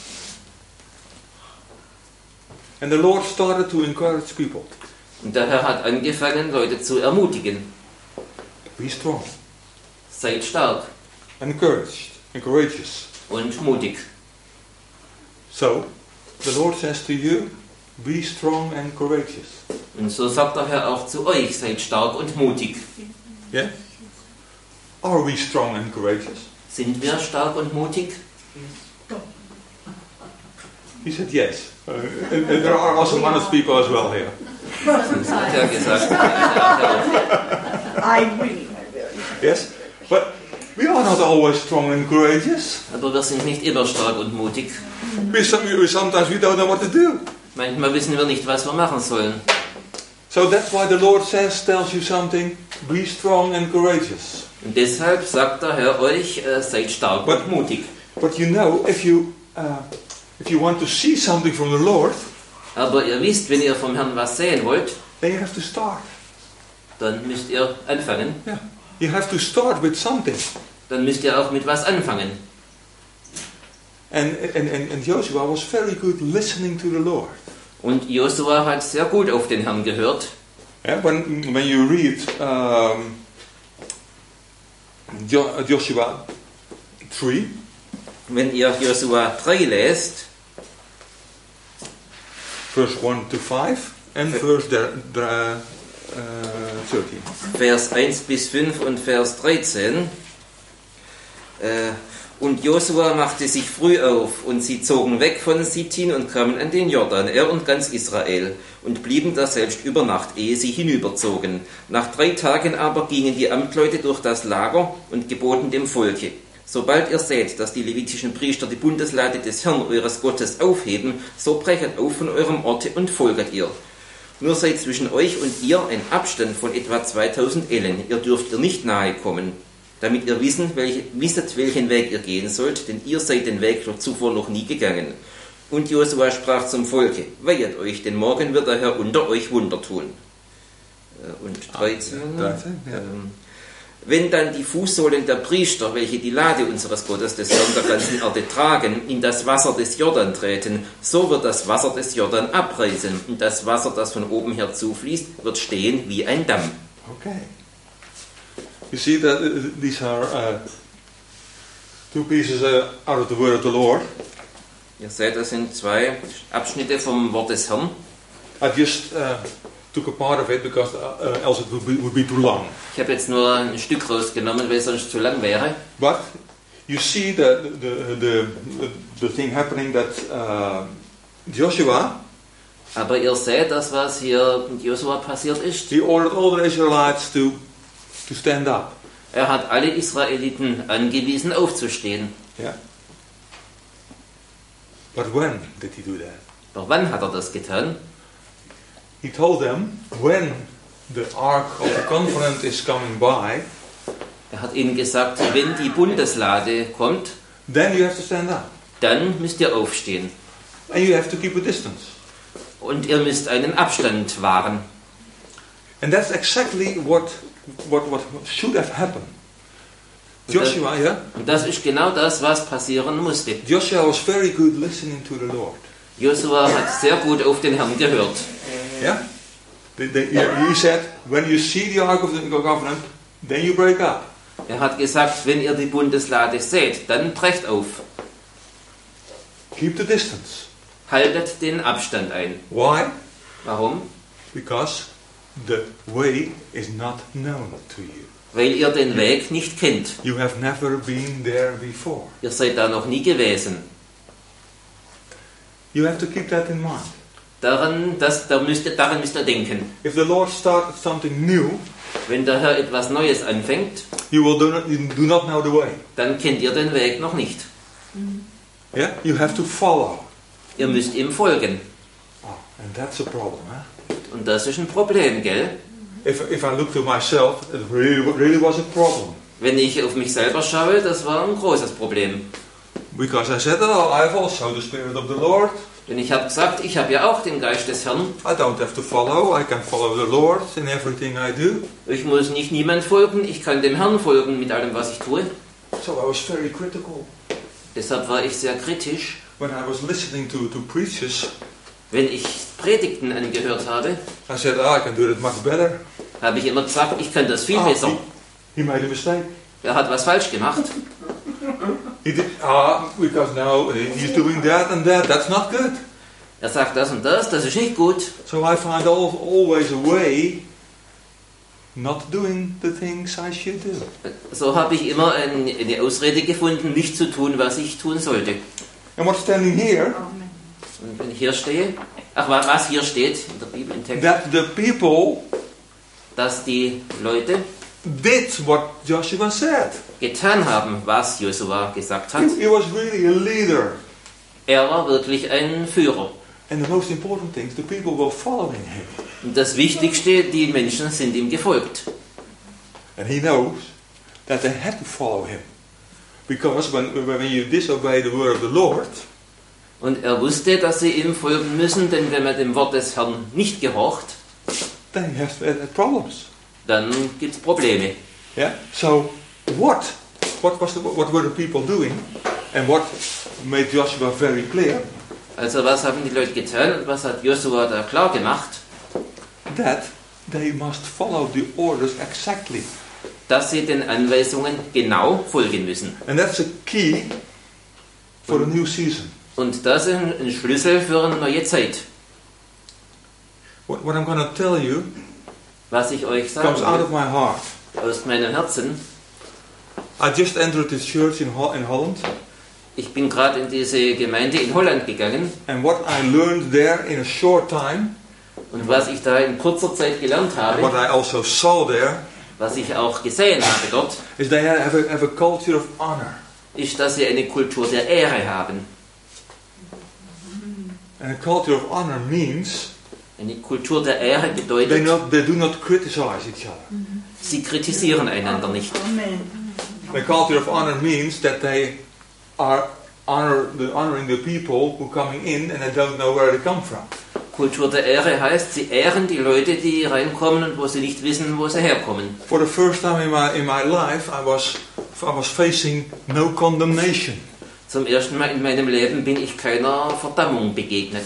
And the Lord started to encourage people. Und der Herr hat angefangen, Leute zu ermutigen. Be strong, Seid stark encouraged, and courageous. und mutig. So, the Lord says to you, be strong and courageous. Und so sagt der Herr auch zu euch, seid stark und mutig. Yeah? Are we strong and courageous? Sind wir stark und mutig? He said yes. And there are also honest people as well here. Das hat er gesagt. I really. Yes? But we are not always strong and courageous. Aber wir sind nicht immer stark und mutig. Sometimes we don't know what to do. Manchmal wissen wir nicht, was wir machen sollen. So that's why the Lord tells you something, be strong and courageous. Und deshalb sagt der Herr euch, seid stark und mutig. But you know, if you want to see something from the Lord, Aber ihr wisst, wenn ihr vom Herrn was sehen wollt, then you have to start. dann müsst ihr anfangen. Yeah. You have to start with something. Dann müsst ihr auch mit was anfangen. And Joshua was very good listening to the Lord. Und Josua hat sehr gut auf den Herrn gehört. Yeah, when you read Joshua 3, Wenn ihr Josua 3 lest, verse 1 to 5 and verse 13. Vers 1 bis 5 und Vers 13. Und Josua machte sich früh auf, und sie zogen weg von Sittin und kamen an den Jordan, er und ganz Israel, und blieben daselbst über Nacht, ehe sie hinüberzogen. Nach 3 Tagen aber gingen die Amtleute durch das Lager und geboten dem Volke: Sobald ihr seht, dass die levitischen Priester die Bundeslade des Herrn eures Gottes aufheben, so brechet auf von eurem Orte und folget ihr. Nur sei zwischen euch und ihr ein Abstand von etwa 2000 Ellen, ihr dürft ihr nicht nahe kommen, damit ihr wisset, welchen Weg ihr gehen sollt, denn ihr seid den Weg zuvor noch nie gegangen. Und Josua sprach zum Volke: Weihet euch, denn morgen wird der Herr unter euch Wunder tun. Und 13. Ja. Wenn dann die Fußsohlen der Priester, welche die Lade unseres Gottes des Herrn der ganzen Erde tragen, in das Wasser des Jordan treten, so wird das Wasser des Jordan abreißen, und das Wasser, das von oben her zufließt, wird stehen wie ein Damm. Okay. You see that these are two pieces out of the word of the Lord. Ihr seht, das sind 2 Abschnitte vom Wort des Herrn. I just took a part of it because else it would be too long. Ich habe jetzt nur ein Stück rausgenommen, weil es sonst zu lang wäre. But you see the thing happening that Joshua, Aber ihr seht, das, was hier mit Josua passiert ist. he ordered all the Israelites to stand up. Er hat alle Israeliten angewiesen, aufzustehen. Yeah. But when did he do that? Doch wann hat er das getan? He told them when the Ark of the Covenant is coming by, Er hat ihnen gesagt, wenn die Bundeslade kommt, then you have to stand up. dann müsst ihr aufstehen. And you have to keep a distance. Und ihr müsst einen Abstand wahren. And that's exactly what should have happened. Joshua, yeah? Und das ist genau das, was passieren musste. Joshua was very good listening to the Lord. Josua hat sehr gut auf den Herrn gehört. Yeah? He said, when you see the Ark of the Covenant, then you break up. Er hat gesagt, wenn ihr die Bundeslade seht, dann brecht auf. Keep the distance. Haltet den Abstand ein. Why? Warum? Because the way is not known to you. Weil ihr den Weg nicht kennt. You have never been there before. Ihr seid da noch nie gewesen. You have to keep that in mind. Daran müsst ihr denken. If the Lord started something new, Wenn der Herr etwas Neues anfängt, you do not know the way. dann kennt ihr den Weg noch nicht. Yeah? You have to follow. Ihr müsst ihm folgen. Oh, and that's a problem, huh? Und das ist ein Problem, gell? If I look to myself, it really was a problem. Wenn ich auf mich selber schaue, das war ein großes Problem. Because I said, oh, I have also the Spirit of the Lord. Denn ich habe gesagt, ich habe ja auch den Geist des Herrn. I don't have to follow. I can follow the Lord in everything I do. Ich muss nicht niemand folgen, ich kann dem Herrn folgen mit allem, was ich tue. So I was very critical Deshalb war ich sehr kritisch, when I was listening to preachers. wenn ich Predigten angehört habe. I said, oh, I can do it much better. Habe ich immer gesagt, ich kann das viel Oh, besser. he made a mistake. Er hat was falsch gemacht. He did, because now he's doing that and that. That's not good. Er sagt das und das ist nicht gut. So I find always a way not doing the things I should do. So habe ich immer eine Ausrede gefunden, nicht zu tun, was ich tun sollte. And what's standing here, Und wenn ich hier stehe, was hier steht in der Bibel, im Text, that the people dass die Leute did what Joshua said. getan haben, was Josua gesagt hat. He was really a leader. Er war wirklich ein Führer. And the most important thing, the people were following him. Und das Wichtigste, die Menschen sind ihm gefolgt. And he knows that they had to follow him. Because when you disobey the word of the Lord, Und er wusste, dass sie ihm folgen müssen, denn wenn man dem Wort des Herrn nicht gehorcht, then you have problems. dann gibt es Probleme. Yeah. So what were the people doing, and what made Joshua very clear? Also was haben die Leute getan und was hat Josua da klar gemacht? That they must follow the orders exactly. Dass sie den Anweisungen genau folgen müssen. And that's a key for the new season. Und das ist ein Schlüssel für eine neue Zeit. What I'm going to tell you Was ich euch sagen comes out of will, my heart. aus meinem Herzen. I just entered this church in Holland, Ich bin gerade in diese Gemeinde in Holland gegangen and what I learned there in a short time, und was ich da in kurzer Zeit gelernt what habe, I also saw there, was ich auch gesehen habe dort, is they have a culture of honor. ist, dass sie eine Kultur der Ehre haben. And a culture of honor means Eine Kultur der Ehre bedeutet, they do not criticize each other. sie kritisieren einander nicht. Amen. The culture of honor means that they are honoring the people who are coming in and they don't know where they come from. Kultur der Ehre heißt, sie ehren die Leute, die reinkommen und wo sie nicht wissen, wo sie herkommen. For the first time in my life, I was facing no condemnation. Zum ersten Mal in meinem Leben bin ich keiner Verdammung begegnet.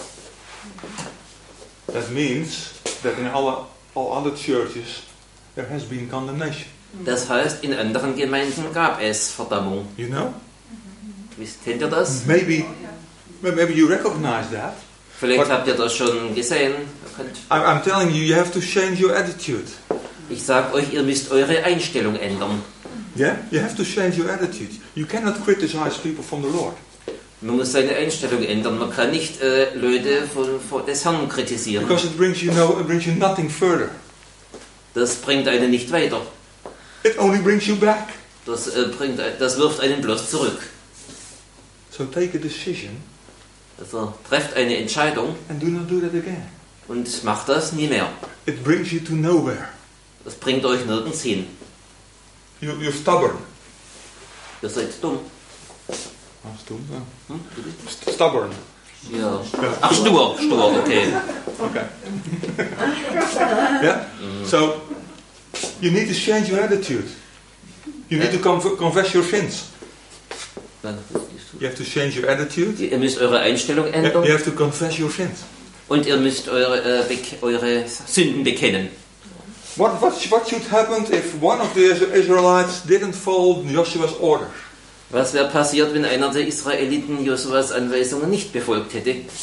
That means that in all other churches there has been condemnation. Das heißt, in anderen Gemeinden gab es Verdammung. You know? Kennt ihr das? Maybe maybe you recognize that. Vielleicht habt ihr das schon gesehen. I'm telling you, you have to change your attitude. Ich sage euch, ihr müsst eure Einstellung ändern. Yeah, you have to change your attitude. You cannot criticize people from the Lord. Man muss seine Einstellung ändern. Man kann nicht Leute von des Herrn kritisieren. Because it brings you nothing further. Das bringt einen nicht weiter. It only brings you back. Das wirft einen bloß zurück. So take a decision. Also trefft eine Entscheidung And do not do that again. und macht das nie mehr. It brings you to nowhere. Das bringt euch nirgends hin. You're stubborn. Ihr seid dumm. Stubborn. Ja. Ach, stur, okay. Okay. Yeah? So, you need to change your attitude. You need to confess your sins. You have to change your attitude. Ihr müsst eure Einstellung ändern. You have to confess your sins. Und ihr müsst eure Sünden bekennen. What should happen if one of the Israelites didn't follow Joshua's orders? Was wäre passiert, wenn einer der Israeliten Josuas Anweisungen nicht befolgt hätte? I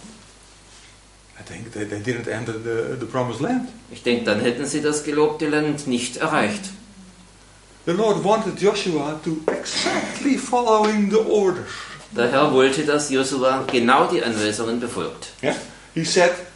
think they didn't enter the promised land. Ich denke, dann hätten sie das gelobte Land nicht erreicht. The Lord wanted Joshua to exactly following the orders. Der Herr wollte, dass Josua genau die Anweisungen befolgt. Yeah? The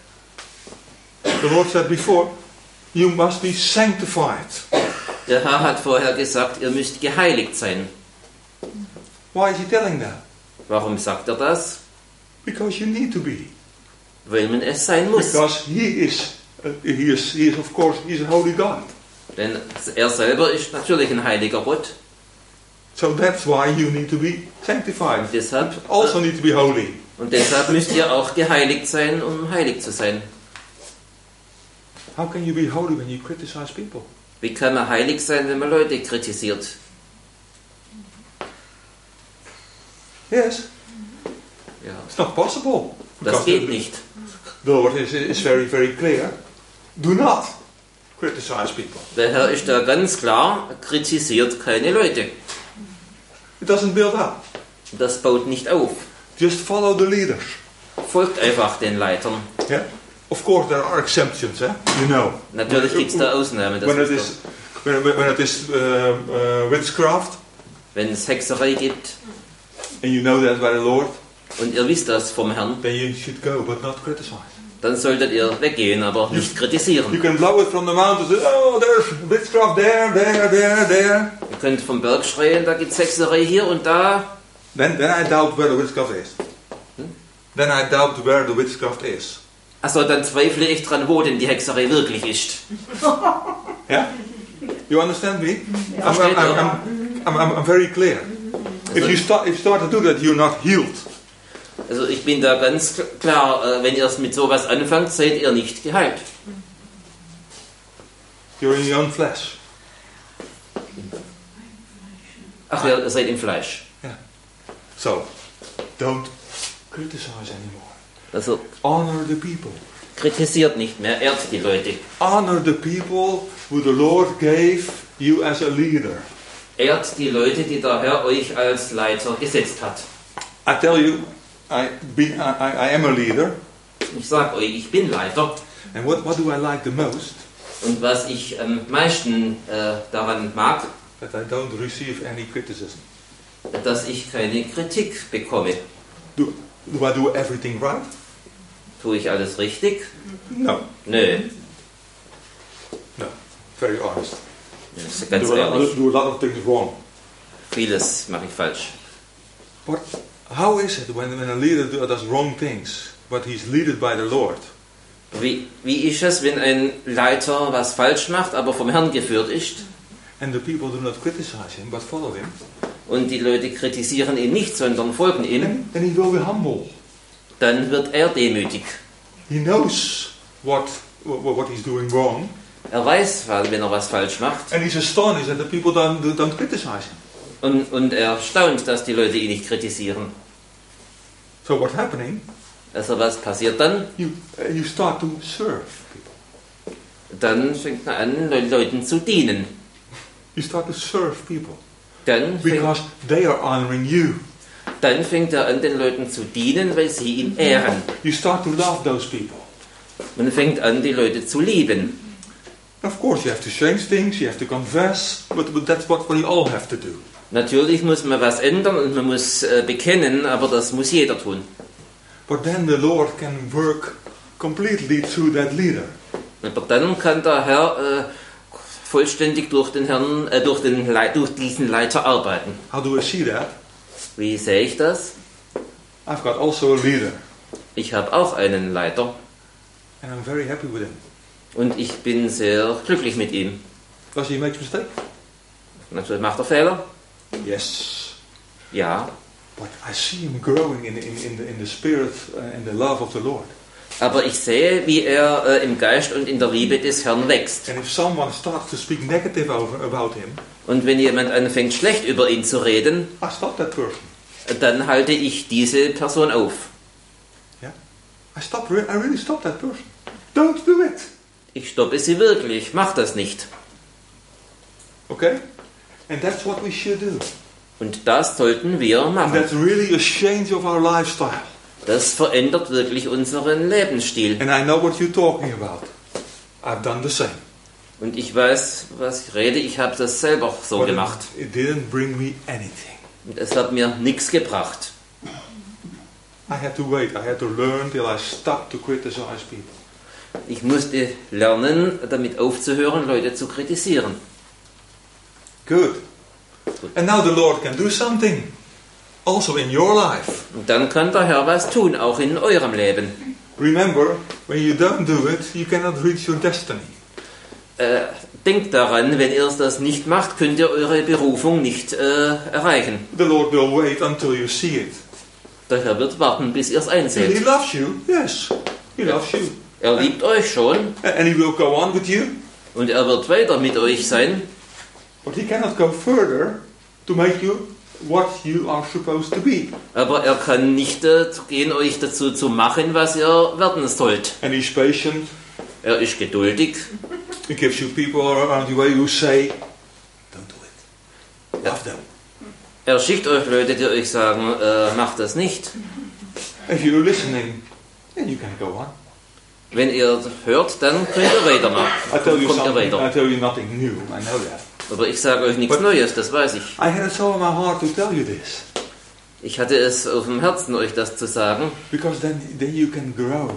Lord said before, you must be sanctified. Der Herr hat vorher gesagt, ihr müsst geheiligt sein. Why is he telling that? Warum sagt er das? Because you need to be. Weil man es sein muss. Because he is of course, he's a holy God. Denn er selber ist natürlich ein heiliger Gott. So that's why you need to be sanctified. Und deshalb, Also need to be holy. Und deshalb müsst ihr auch geheiligt sein, um heilig zu sein. How can you be holy when you criticize people? Wie kann man heilig sein, wenn man Leute kritisiert? Yes. Ja. It's not possible. Das geht nicht. The Lord is very, very clear. Do not criticize people. Der Herr ist da ganz klar, kritisiert keine Leute. It doesn't build up. Das baut nicht auf. Just follow the leaders. Folgt einfach den Leitern. Yeah. Of course there are exceptions, you know. Natürlich gibt es da Ausnahmen. When it is witchcraft. Wenn es Hexerei gibt. And you know that by the Lord. Und ihr wisst das vom Herrn. Then you should go, but not criticize. Dann solltet ihr weggehen, aber nicht kritisieren. You can blow it from the mountains. Oh, there's witchcraft there. Ihr könnt vom Berg schreien, da gibt es Hexerei hier und da. Then I doubt where the witchcraft is. Then I doubt where the witchcraft is. Also dann zweifle ich dran, wo denn die Hexerei wirklich ist. Yeah? You understand me? I'm very clear. If you start to do that, you're not healed. Also ich bin da ganz klar, wenn ihr es mit sowas anfangt, seid ihr nicht geheilt. You're in your own flesh. Ach, ihr seid im Fleisch. Yeah. So, don't criticize anymore. Also honor the people. Kritisiert nicht mehr, ehrt die Leute. Honor the people who the Lord gave you as a leader. Ehrt die Leute, die der Herr euch als Leiter gesetzt hat. I tell you, I am a leader. Ich sag euch, ich bin Leiter. And what do I like the most? Und was ich am meisten daran mag, That I don't receive any criticism. Dass ich keine Kritik bekomme. Do I do everything right? Tue ich alles richtig? No. Nö. No. Very honest. Das ist ganz ehrlich. Do a lot of things wrong. Vieles mache ich falsch. But how is it when a leader does wrong things, but he's led by the Lord? Wie ist es, wenn ein Leiter was falsch macht, aber vom Herrn geführt ist? And the people do not criticize him, but follow him. Und die Leute kritisieren ihn nicht, sondern folgen ihm. Then he will be humble. Dann wird er demütig. He knows what he's doing wrong. Er weiß, wenn er was falsch macht. And he's astonished that the people don't criticize him. Und er staunt, dass die Leute ihn nicht kritisieren. So what's happening? Also was passiert dann? You start to serve people. Dann fängt man an, Leuten zu dienen. You start to serve people. Dann Because they are honoring you. dann fängt er an, den Leuten zu dienen, weil sie ihn ehren. You start to love those people. Man fängt an, die Leute zu lieben. Of course, you have to change things, you have to confess, but that's what we all have to do. Natürlich muss man was ändern und man muss bekennen, aber das muss jeder tun. But then the Lord can work completely through that leader. Aber dann kann der Herr vollständig durch diesen Leiter arbeiten. How do I see that? Wie sehe ich das? I've got also a leader, Ich habe auch einen Leiter and I'm very happy with him. und ich bin sehr glücklich mit ihm. Does he make mistakes? Natürlich macht er Fehler. Yes. Ja. But I see him growing in the spirit and the love of the Lord. Aber ich sehe, wie er im Geist und in der Liebe des Herrn wächst. And if someone starts to speak negative about him, Und wenn jemand anfängt, schlecht über ihn zu reden, I stop that person. dann halte ich diese Person auf. Yeah? I really stop that person. Don't do it. Ich stoppe sie wirklich. Mach das nicht. Okay? And that's what we should do. Und das sollten wir And machen. that's really a change of our lifestyle. Das verändert wirklich unseren Lebensstil. And I know what you're talking about. I've done the same. Und ich weiß, was ich rede. Ich habe das selber so But gemacht. it didn't bring me anything. Und es hat mir nichts gebracht. I had to wait. I had to learn till I stopped to criticize people. Ich musste lernen, damit aufzuhören, Leute zu kritisieren. Good. And now the Lord can do something. Also in your life. Und dann kann der Herr was tun, auch in eurem Leben. Remember, when you don't do it, you cannot reach your destiny. Denkt daran, wenn ihr das nicht macht, könnt ihr eure Berufung nicht erreichen. The Lord will wait until you see it. Der Herr wird warten, bis ihr es He einseht. loves you. Yes. He loves you. Er liebt euch schon And he will go on with you. und er wird weiter mit euch sein. But he cannot go further to make you what you are supposed to be. Aber er kann nicht gehen, euch dazu zu machen, was ihr werden sollt. And he's patient. Er ist geduldig. He gives you people around the way who say, don't do it. Love them. Er schickt euch Leute, die euch sagen, macht das nicht. If you're listening, then you can go on. Wenn ihr hört, dann könnt ihr weitermachen. I tell you Kommt ihr something. I weiter. tell you nothing new. I know that. Aber ich sage euch nichts Neues, das weiß ich. I had it so in my heart to tell you this, Ich hatte es auf dem Herzen, euch das zu sagen, because then you can grow,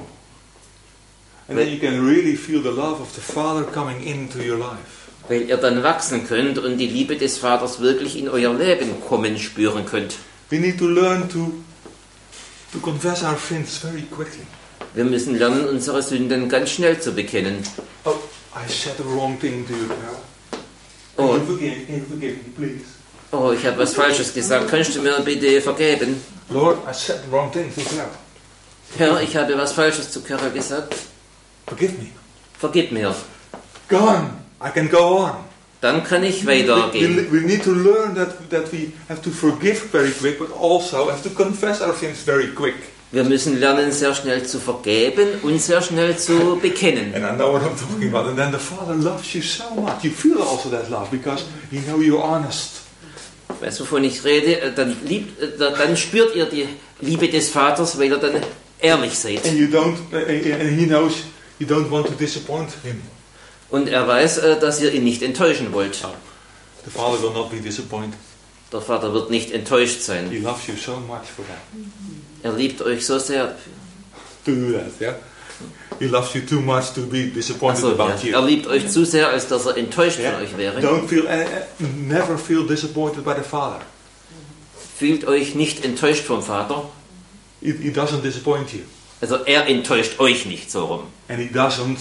and then you can really feel the love of the Father coming into your life. weil ihr dann wachsen könnt und die Liebe des Vaters wirklich in euer Leben kommen spüren könnt. We need to learn to confess our sins very quickly. Wir müssen lernen, unsere Sünden ganz schnell zu bekennen. Oh, I said the wrong thing to you, Carol. Oh, Can you forgive me, please? oh, ich habe was Falsches gesagt. Kannst du mir bitte vergeben? Lord, I said the wrong thing to Carol. Herr, ich habe was Falsches zu Carol gesagt. Forgive me. Vergib mir. Go on. I can go on. Dann kann ich weitergehen. We need to learn that we have to forgive very quick, but also have to confess our sins very quick. Wir müssen lernen, sehr schnell zu vergeben und sehr schnell zu bekennen. And I know what I'm talking about. And then the Father loves you so much. You feel also that love because you know you're honest. Weißt du, wovon ich rede? Dann spürt ihr die Liebe des Vaters, weil ihr dann ehrlich seid. And He knows you don't want to disappoint Him. Und er weiß, dass ihr ihn nicht enttäuschen wollt. The Father will not be disappointed. Der Vater wird nicht enttäuscht sein. He loves you so much for that. Er liebt euch so sehr. To do that, yeah? He loves you too much to be disappointed Also, about you. er liebt euch zu sehr, als dass er enttäuscht von euch wäre. Never feel disappointed by the Father. Fühlt euch nicht enttäuscht vom Vater. He doesn't disappoint you. Also er enttäuscht euch nicht so rum. And he doesn't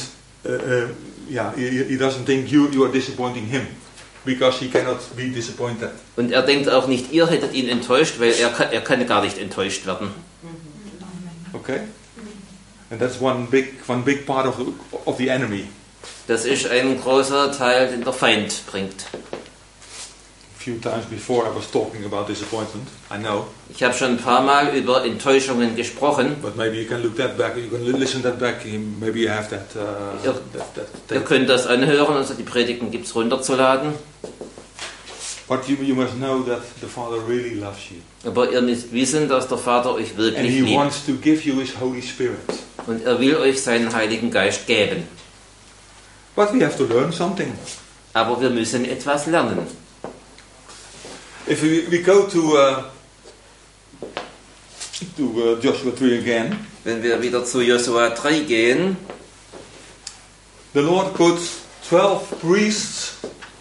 think you are disappointing him. Because he cannot be disappointed. Und er denkt auch nicht, ihr hättet ihn enttäuscht, weil er kann gar nicht enttäuscht werden. Okay? And that's one big part of the enemy. Das ist ein großer Teil, den der Feind bringt. A few times before I was talking about disappointment. I know. Ich habe schon ein paar Mal über Enttäuschungen gesprochen. But maybe you can look that back. You can listen that back. Maybe you have that. Ihr könnt das anhören. Also die Predigten gibt es runterzuladen. But you must know that the Father really loves you. Aber ihr müsst wissen, dass der Vater euch And wirklich He liebt. wants to give you His Holy Spirit. Und er will euch seinen Heiligen Geist geben. But we have to learn something. Aber wir müssen etwas lernen. If we go to Joshua 3 again, Wenn wir wieder zu Josua 3 gehen, the Lord puts 12 priests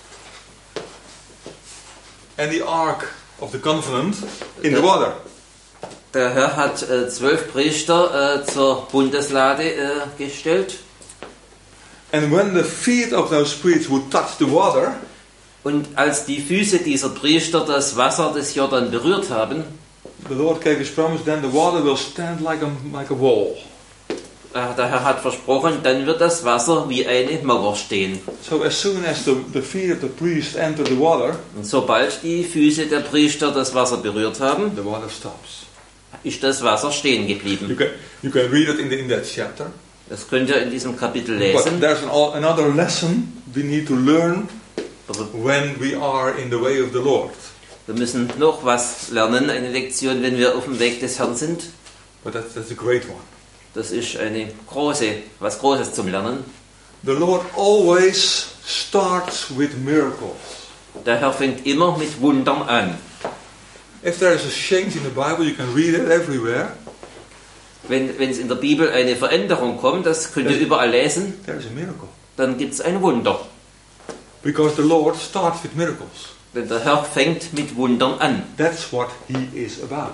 and the Ark of the Covenant in the water. der Herr hat 12 Priester zur Bundeslade gestellt. And when the feet of those priests would touch the water, Und als die Füße dieser Priester das Wasser des Jordan berührt haben, the Lord gave His promise, then the water will stand like a wall. der Herr hat versprochen, dann wird das Wasser wie eine Mauer stehen. So as soon as the feet of the priest enter the water, Und sobald die Füße der Priester das Wasser berührt haben, the water stops. ist das Wasser stehen geblieben. You can read it in that chapter. Das könnt ihr in diesem Kapitel But lesen. there's another lesson we need to learn when we are in the way of the Lord. Wir müssen noch was lernen, eine Lektion, wenn wir auf dem Weg des Herrn sind. But that's a great one. Das ist was Großes zum Lernen. The Lord always starts with miracles. Der Herr fängt immer mit Wundern an. If there is a change in the Bible, you can read it everywhere. Wenn es in der Bibel eine Veränderung kommt, das könnt ihr überall lesen, There is a miracle. dann gibt es ein Wunder. Because the Lord starts with miracles. Denn der Herr fängt mit Wundern an. That's what He is about.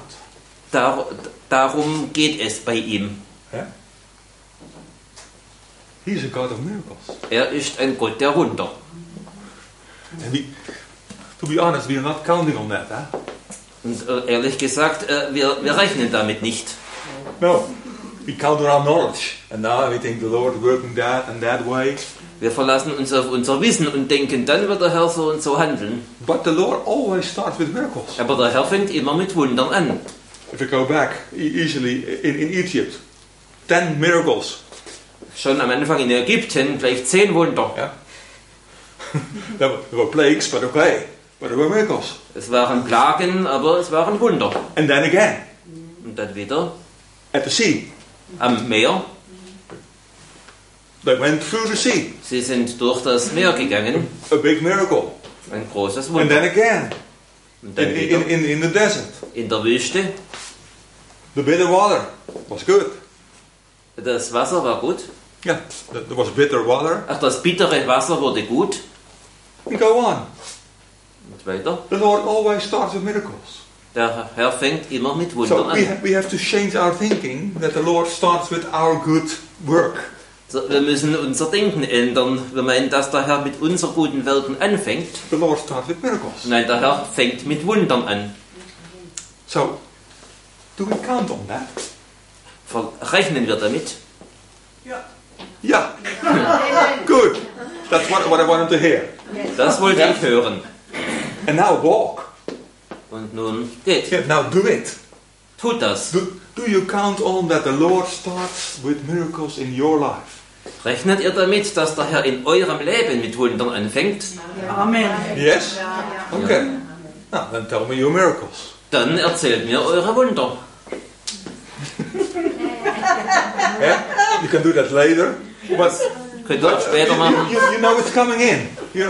Darum geht es bei ihm. Yeah? He's a God of miracles. Er ist ein Gott der Wunder. And to be honest, we are not counting on that. Huh? Und ehrlich gesagt, wir rechnen damit nicht. No, we count on our knowledge. And now we think the Lord working that and that way. Wir verlassen uns auf unser Wissen und denken, dann wird der Herr so und so handeln. But the Lord always starts with miracles. Aber der Herr fängt immer mit Wundern an. If we go back easily in Egypt, 10 miracles. Schon am Anfang in Ägypten gleich 10 Wunder. Yeah. There were plagues, but okay. But there were miracles. Es waren Plagen, aber es waren Wunder. And then again, Und dann wieder at the sea. am Meer. They went through the sea. Sie sind durch das Meer gegangen. A big miracle. Ein großes And then Wunder. again, Und dann wieder in the desert. in der Wüste. The bitter water was good. Das Wasser war gut. Yeah, there was bitter water. Ach, das bittere Wasser wurde gut. And go on. Und weiter. The Lord always starts with miracles. Der Herr fängt immer mit So Wundern an. we have to change our thinking that the Lord starts with our good work. So, wir müssen unser Denken ändern. Wir meinen, dass der Herr mit unseren guten Werken anfängt. The Lord starts with miracles. Nein, der Herr fängt mit Wundern an. So, do we count on that? Rechnen wir damit? Yeah. Good. That's what I wanted to hear. Das wollte ich hören. And now walk. Und nun geht. Yeah, now do it. Tut das. Do you count on that the Lord starts with miracles in your life? Rechnet ihr damit, dass der Herr in eurem Leben mit Wundern anfängt? Amen. Yes? Okay. Now, then tell me your miracles. Dann erzählt mir eure Wunder. Yeah? You can do that later. But Könnt ihr auch später machen. you know it's coming in.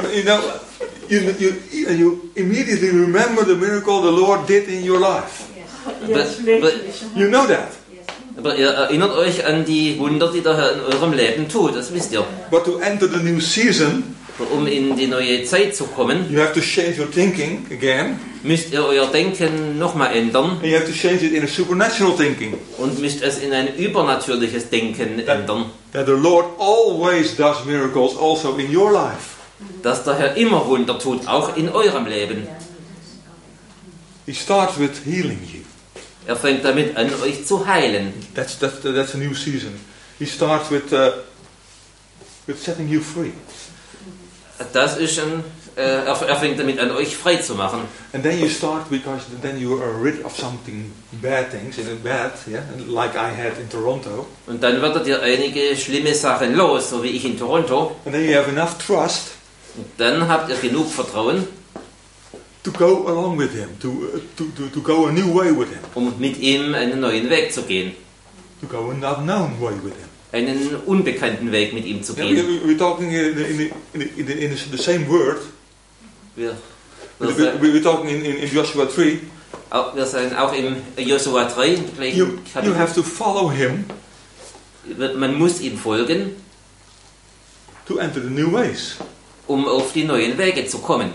You immediately remember the miracle the Lord did in your life. Yes, Aber- wirklich. You know that. Aber ihr erinnert euch an die Wunder, die der Herr in eurem Leben tut. Das wisst ihr. But to enter the new season, Um in die neue Zeit zu kommen, you have to change your thinking again. müsst ihr euer Denken nochmal ändern And you have to change it in a supernatural thinking. und müsst es in ein übernatürliches Denken ändern. That the Lord always does miracles also in your life. Dass der Herr immer Wunder tut, auch in eurem Leben. He starts with healing you. Er fängt damit an, euch zu heilen. That's a new season. He starts with setting you free. Das ist er fängt damit an, euch frei zu machen. And then you start because then you are rid of something bad things in a bad, yeah, like I had in Toronto. Und dann werdet ihr einige schlimme Sachen los, so wie ich in Toronto. And then you have enough trust Und dann habt ihr genug Vertrauen, to go along with him, to go a new way with him, um mit ihm einen neuen Weg zu gehen. to go an unknown way with him. Einen unbekannten Weg mit ihm zu Yeah, gehen. we're talking in the same word. Wir We're talking in Joshua 3. sind auch im Josua 3. im gleichen You Kapitel. have to follow him Man muss ihm folgen, to enter the new ways. um auf die neuen Wege zu kommen.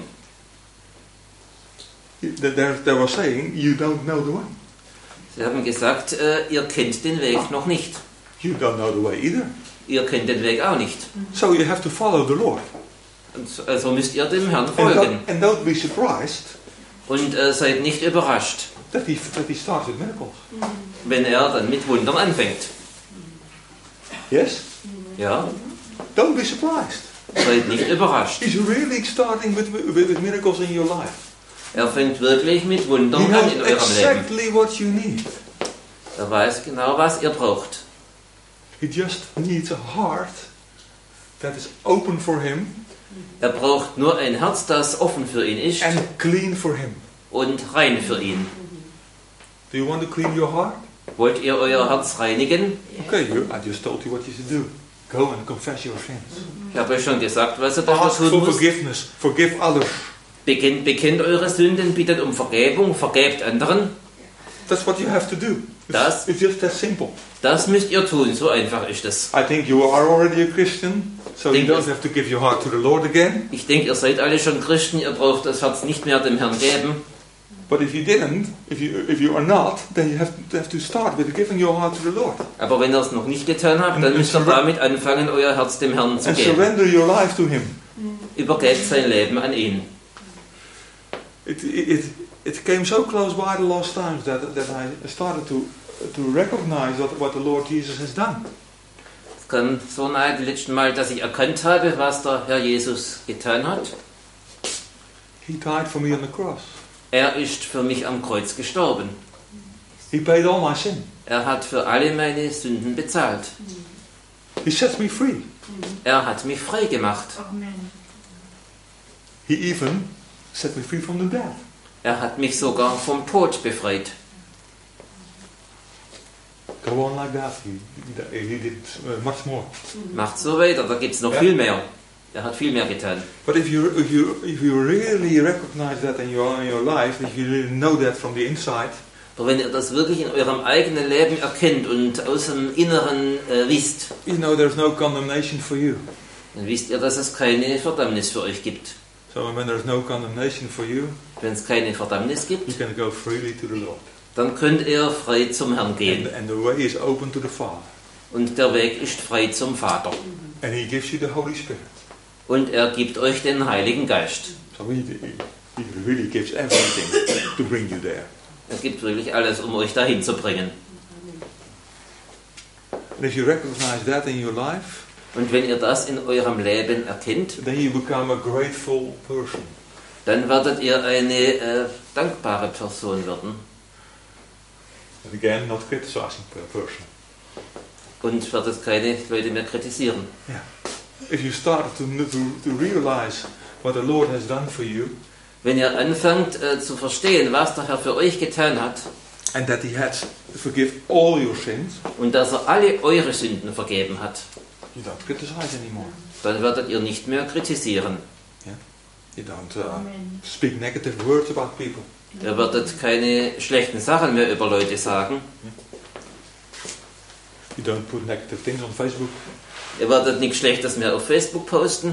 They were saying, you don't know the way. Sie haben gesagt, ihr kennt den Weg noch nicht. You don't know the way either. Ihr kennt den Weg auch nicht. So you have to follow the Lord. Also müsst ihr dem Herrn folgen. And don't be surprised Und seid nicht überrascht, that he starts with miracles. wenn er dann mit Wundern anfängt. Yes? Ja, Don't be surprised. seid nicht überrascht. He's really starting with miracles in your life. Er fängt wirklich mit Wundern He an knows in eurem Leben. exactly what you need. Er weiß genau, was ihr braucht. He just needs a heart that is open for him Er braucht nur ein Herz, das offen für ihn ist and clean for him. und rein für ihn. Do you want to clean your heart? Wollt ihr euer Herz reinigen? Okay, I just told you what you should do. Go and confess your sins. Ich habe euch schon gesagt, was ihr dafür Ask tun for müsst. forgiveness. Forgive others. Bekennt eure Sünden, bittet um Vergebung, vergebt anderen. That's what you have to do. It's just that simple. Das müsst ihr tun, so einfach ist es. I think you are already a Christian, so you don't have to give your heart to the Lord again. Ich denke, ihr seid alle schon Christen, ihr braucht das Herz nicht mehr dem Herrn geben. But if you didn't, if you are not, then you have to start with giving your heart to the Lord. Aber wenn ihr es noch nicht getan habt, dann müsst ihr damit anfangen, euer Herz dem Herrn zu And geben. surrender your life to Him. Übergebt sein Leben an ihn. It came so close by the last times that I started to recognize what the Lord Jesus has done. Es kam so nahe die letzten Mal, dass ich erkannt habe, was der Herr Jesus getan hat. He died for me on the cross. Er ist für mich am Kreuz gestorben. He paid all my sin. Er hat für alle meine Sünden bezahlt. He sets me free. Er hat mich frei gemacht. Amen. He even set me free from the death. Er hat mich sogar vom Tod befreit. Go on like that. He did much more. Macht so weiter, da gibt es noch viel mehr. Er hat viel mehr getan. But if you really recognize that in your life, if you really know that from the inside, Aber wenn ihr das wirklich in eurem eigenen Leben erkennt und aus dem Inneren wisst, you know there's no condemnation for you. dann wisst ihr, dass es keine Verdammnis für euch gibt. So when there's no condemnation for you, Wenn es keine Verdammnis you gibt, can go freely to the Lord. dann könnt ihr frei zum Herrn gehen. And the way is open to the Father. Und der Weg ist frei zum Vater. And He gives you the Holy Spirit. Und er gibt euch den Heiligen Geist. So He really gives everything to bring you there. Er gibt wirklich alles, um euch dahin zu bringen. And if you recognize that in your life, Und wenn ihr das in eurem Leben erkennt, then you become a grateful person. dann werdet ihr eine dankbare Person werden. And again, not criticizing a person. Und werdet keine Leute mehr kritisieren. Yeah. If you start to realize what the Lord has done for you, Wenn ihr anfangt zu verstehen, was der Herr für euch getan hat and that He had to forgive all your sins, und dass er alle eure Sünden vergeben hat, you don't criticize anymore. dann werdet ihr nicht mehr kritisieren. You don't speak negative words about people. Ihr werdet keine schlechten Sachen mehr über Leute sagen. You don't put negative things on Facebook. Ihr werdet nichts Schlechtes mehr auf Facebook posten.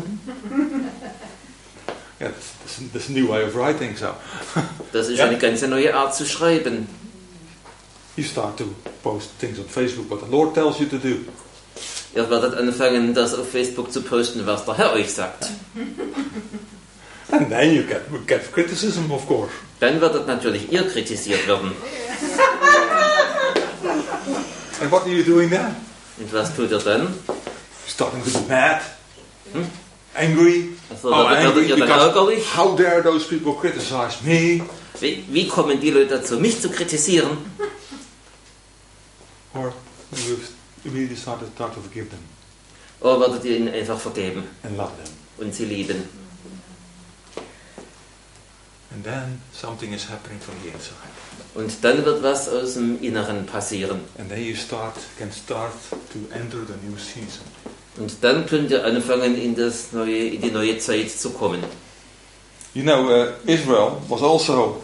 Yeah, that's a new way of writing. So Das ist Ja. eine ganz neue Art zu schreiben. you start to post things on Facebook what the Lord tells you to do. Ihr werdet anfangen, das auf Facebook zu posten, was der Herr euch sagt. And then you get criticism, of course. Dann werdet natürlich ihr kritisiert werden. And what are you doing then? Und was tut ihr dann? You're starting to be mad, angry. Also werdet ihr dann ärgerlich? How dare those people criticize me? Wie kommen die Leute dazu, mich zu kritisieren? Or you immediately start to forgive them Oder werdet ihr ihnen einfach vergeben and love them. und sie lieben? And then something is happening from the inside. Und dann wird was aus dem Inneren passieren. And then you can start to enter the new season. Und dann könnt ihr anfangen, in die neue Zeit zu kommen. You know, Israel was also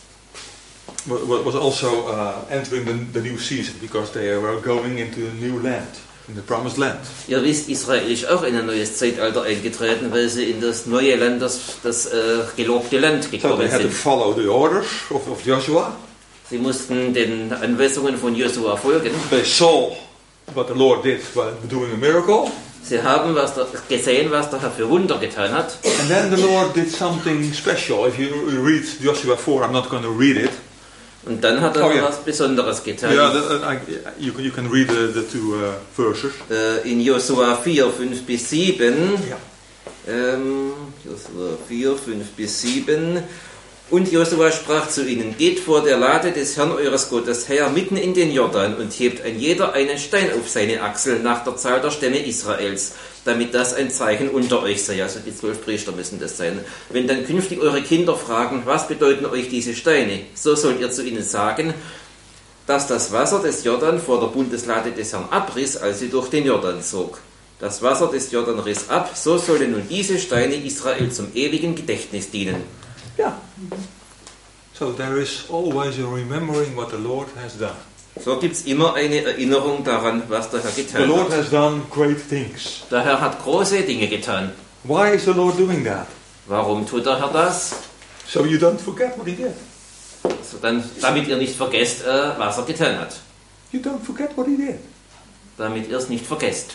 entering the new season because they were going into a new land, in the promised land. Ihr wisst, Israel ist auch in ein neues Zeitalter eingetreten, weil sie in das neue Land, das gelobte Land So they gekommen had to sind. follow the orders of Joshua. Sie mussten den Anweisungen von Josua folgen. They saw what the Lord did by doing a miracle. Sie haben gesehen, was der Herr für Wunder getan hat. And then the Lord did something special. If you read Joshua 4, I'm not going to read it. Und dann hat er Oh, ja. was Besonderes getan. Yeah, you can read the two verses. In Josua 4, 5 bis 7. Yeah. Josua 4, 5 bis 7. Und Josua sprach zu ihnen: Geht vor der Lade des Herrn eures Gottes her mitten in den Jordan und hebt ein jeder einen Stein auf seine Achsel nach der Zahl der Stämme Israels, damit das ein Zeichen unter euch sei. Also die 12 Priester müssen das sein. Wenn dann künftig eure Kinder fragen, was bedeuten euch diese Steine, so sollt ihr zu ihnen sagen, dass das Wasser des Jordan vor der Bundeslade des Herrn abriss, als sie durch den Jordan zog. Das Wasser des Jordan riss ab, so sollen nun diese Steine Israel zum ewigen Gedächtnis dienen. Yeah. So there is always a remembering what the Lord has done. So gibt es immer eine Erinnerung daran, was der Herr The getan Lord hat. has done great things. Der Herr hat große Dinge getan. Why is the Lord doing that? Warum tut der Herr das? So you don't forget what he did. Also damit ihr nicht vergesst, was er getan hat. You don't forget what he did. Damit ihr es nicht vergesst.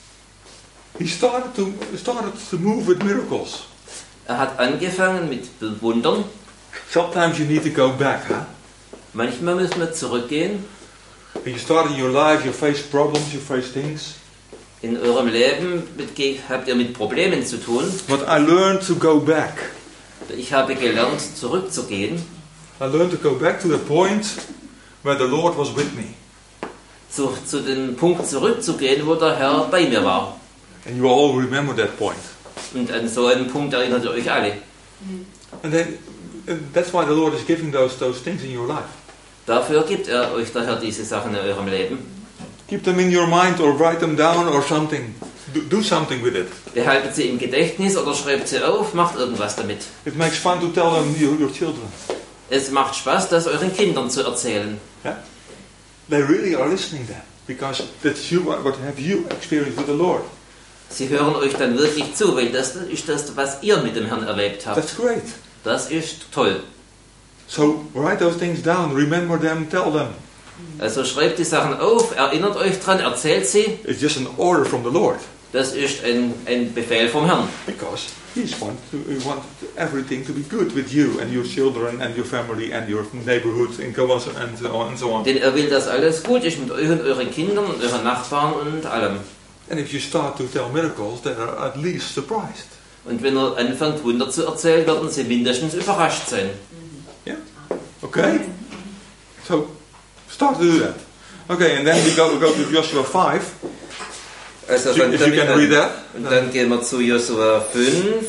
He started to move with miracles. Er hat angefangen mit Wundern. Sometimes you need to go back, huh? Manchmal müssen wir zurückgehen. When you start in your life, you face problems, you face things. In eurem Leben habt ihr mit Problemen zu tun. But I learned to go back. Ich habe gelernt, zurückzugehen. I learned to go back to the point where the Lord was with me. Zu dem Punkt zurückzugehen, wo der Herr bei mir war. And you all remember that point. Und an so einen Punkt erinnert ihr euch alle. And that's why the Lord is giving those things in your life. Dafür gibt er euch der Herr diese Sachen in eurem Leben. Keep them in your mind or write them down or something. Do something with it. Behaltet sie im Gedächtnis oder schreibt sie auf, macht irgendwas damit. It makes fun to tell them your children. Es macht Spaß, das euren Kindern zu erzählen. Yeah? They really are listening then. Because that's what have you experienced with the Lord. Sie hören euch dann wirklich zu, weil das ist das, was ihr mit dem Herrn erlebt habt. That's great. Das ist toll. So write those things down, remember them, tell them. Also schreibt die Sachen auf, erinnert euch dran, erzählt sie. It's just an order from the Lord. Das ist ein Befehl vom Herrn. Because He wants everything to be good with you and your children and your family and your neighborhood and so on and so on. Denn er will, dass alles gut ist mit euch und euren Kindern und euren Nachbarn und allem. And if you start to tell miracles, they are at least surprised. Und wenn er anfängt, Wunder zu erzählen, werden sie mindestens überrascht sein. Yeah? Okay? So, start to do that. Okay, and then we go to Joshua 5. Also If you can read that. Und dann gehen wir zu Josua 5,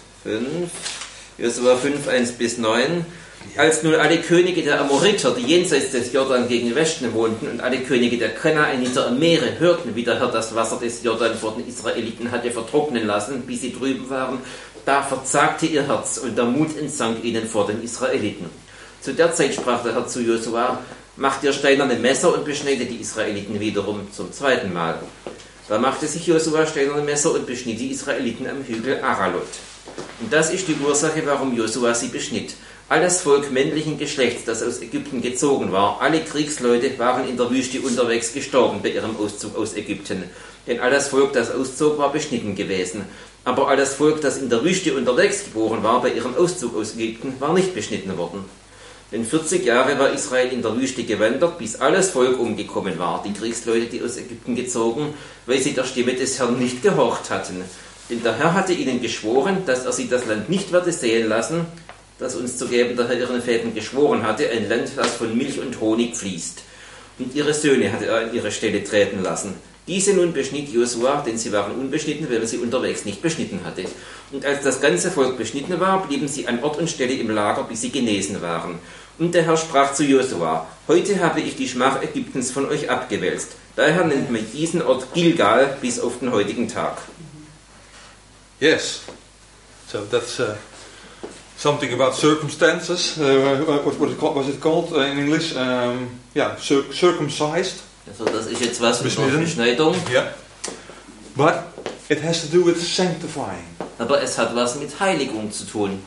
Josua 5, 1 bis 9. Als nun alle Könige der Amoriter, die jenseits des Jordan gegen Westen wohnten, und alle Könige der Kanaaniter am Meere hörten, wie der Herr das Wasser des Jordan vor den Israeliten hatte vertrocknen lassen, bis sie drüben waren, da verzagte ihr Herz und der Mut entsank ihnen vor den Israeliten. Zu der Zeit sprach der Herr zu Josua: Macht ihr steinerne Messer und beschneidet die Israeliten wiederum zum zweiten Mal. Da machte sich Josua steinerne Messer und beschnitt die Israeliten am Hügel Aralot. Und das ist die Ursache, warum Josua sie beschnitt. Alles Volk männlichen Geschlechts, das aus Ägypten gezogen war, alle Kriegsleute waren in der Wüste unterwegs gestorben bei ihrem Auszug aus Ägypten. Denn alles Volk, das auszog, war beschnitten gewesen. Aber alles Volk, das in der Wüste unterwegs geboren war bei ihrem Auszug aus Ägypten, war nicht beschnitten worden. Denn 40 Jahre war Israel in der Wüste gewandert, bis alles Volk umgekommen war, die Kriegsleute, die aus Ägypten gezogen, weil sie der Stimme des Herrn nicht gehorcht hatten. Denn der Herr hatte ihnen geschworen, dass er sie das Land nicht werde sehen lassen, das uns zu geben der Herr ihren Vätern geschworen hatte, ein Land, das von Milch und Honig fließt. Und ihre Söhne hatte er an ihre Stelle treten lassen. Diese nun beschnitt Josua, denn sie waren unbeschnitten, weil er sie unterwegs nicht beschnitten hatte. Und als das ganze Volk beschnitten war, blieben sie an Ort und Stelle im Lager, bis sie genesen waren. Und der Herr sprach zu Josua: Heute habe ich die Schmach Ägyptens von euch abgewälzt. Daher nennt man diesen Ort Gilgal bis auf den heutigen Tag. Yes. So that's something about circumstances. Was it called in English? Circumcised. Also das ist jetzt was mit der Beschneidung. Yeah. But it has to do with sanctifying. Aber es hat was mit Heiligung zu tun.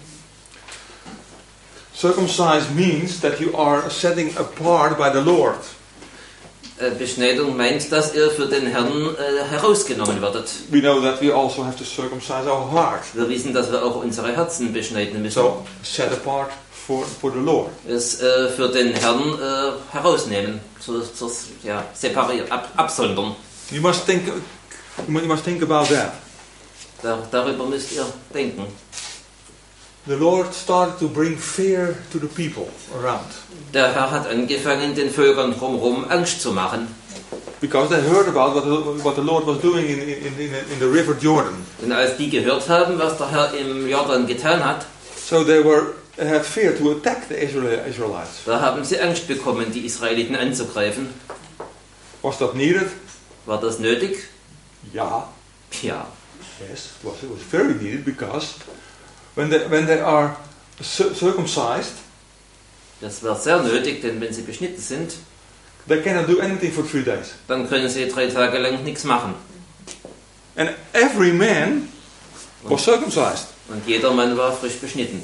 Circumcised means that you are setting apart by the Lord. Beschneidung meint, dass ihr für den Herrn herausgenommen werdet. We know that we also have to circumcise our heart. Wir wissen, dass wir auch unsere Herzen beschneiden müssen. So set apart for the Lord. Es für den Herrn herausnehmen, separieren, absondern. You must think about that. Darüber müsst ihr denken. The Lord started to bring fear to the people around. Der Herr hat angefangen, den Völkern drumherum Angst zu machen. Because they heard about what the Lord was doing in the River Jordan. Denn als die gehört haben, was der Herr im Jordan getan hat, so they had fear to attack the Israelites. Da haben sie Angst bekommen, die Israeliten anzugreifen. Was that needed? War das nötig? Ja. Ja. Yes, it was very needed because when they are circumcised, das war sehr nötig, denn wenn sie beschnitten sind, they cannot do anything for 3 days. Dann können sie 3 Tage lang nichts machen. And every man was circumcised. Und jeder Mann war frisch beschnitten.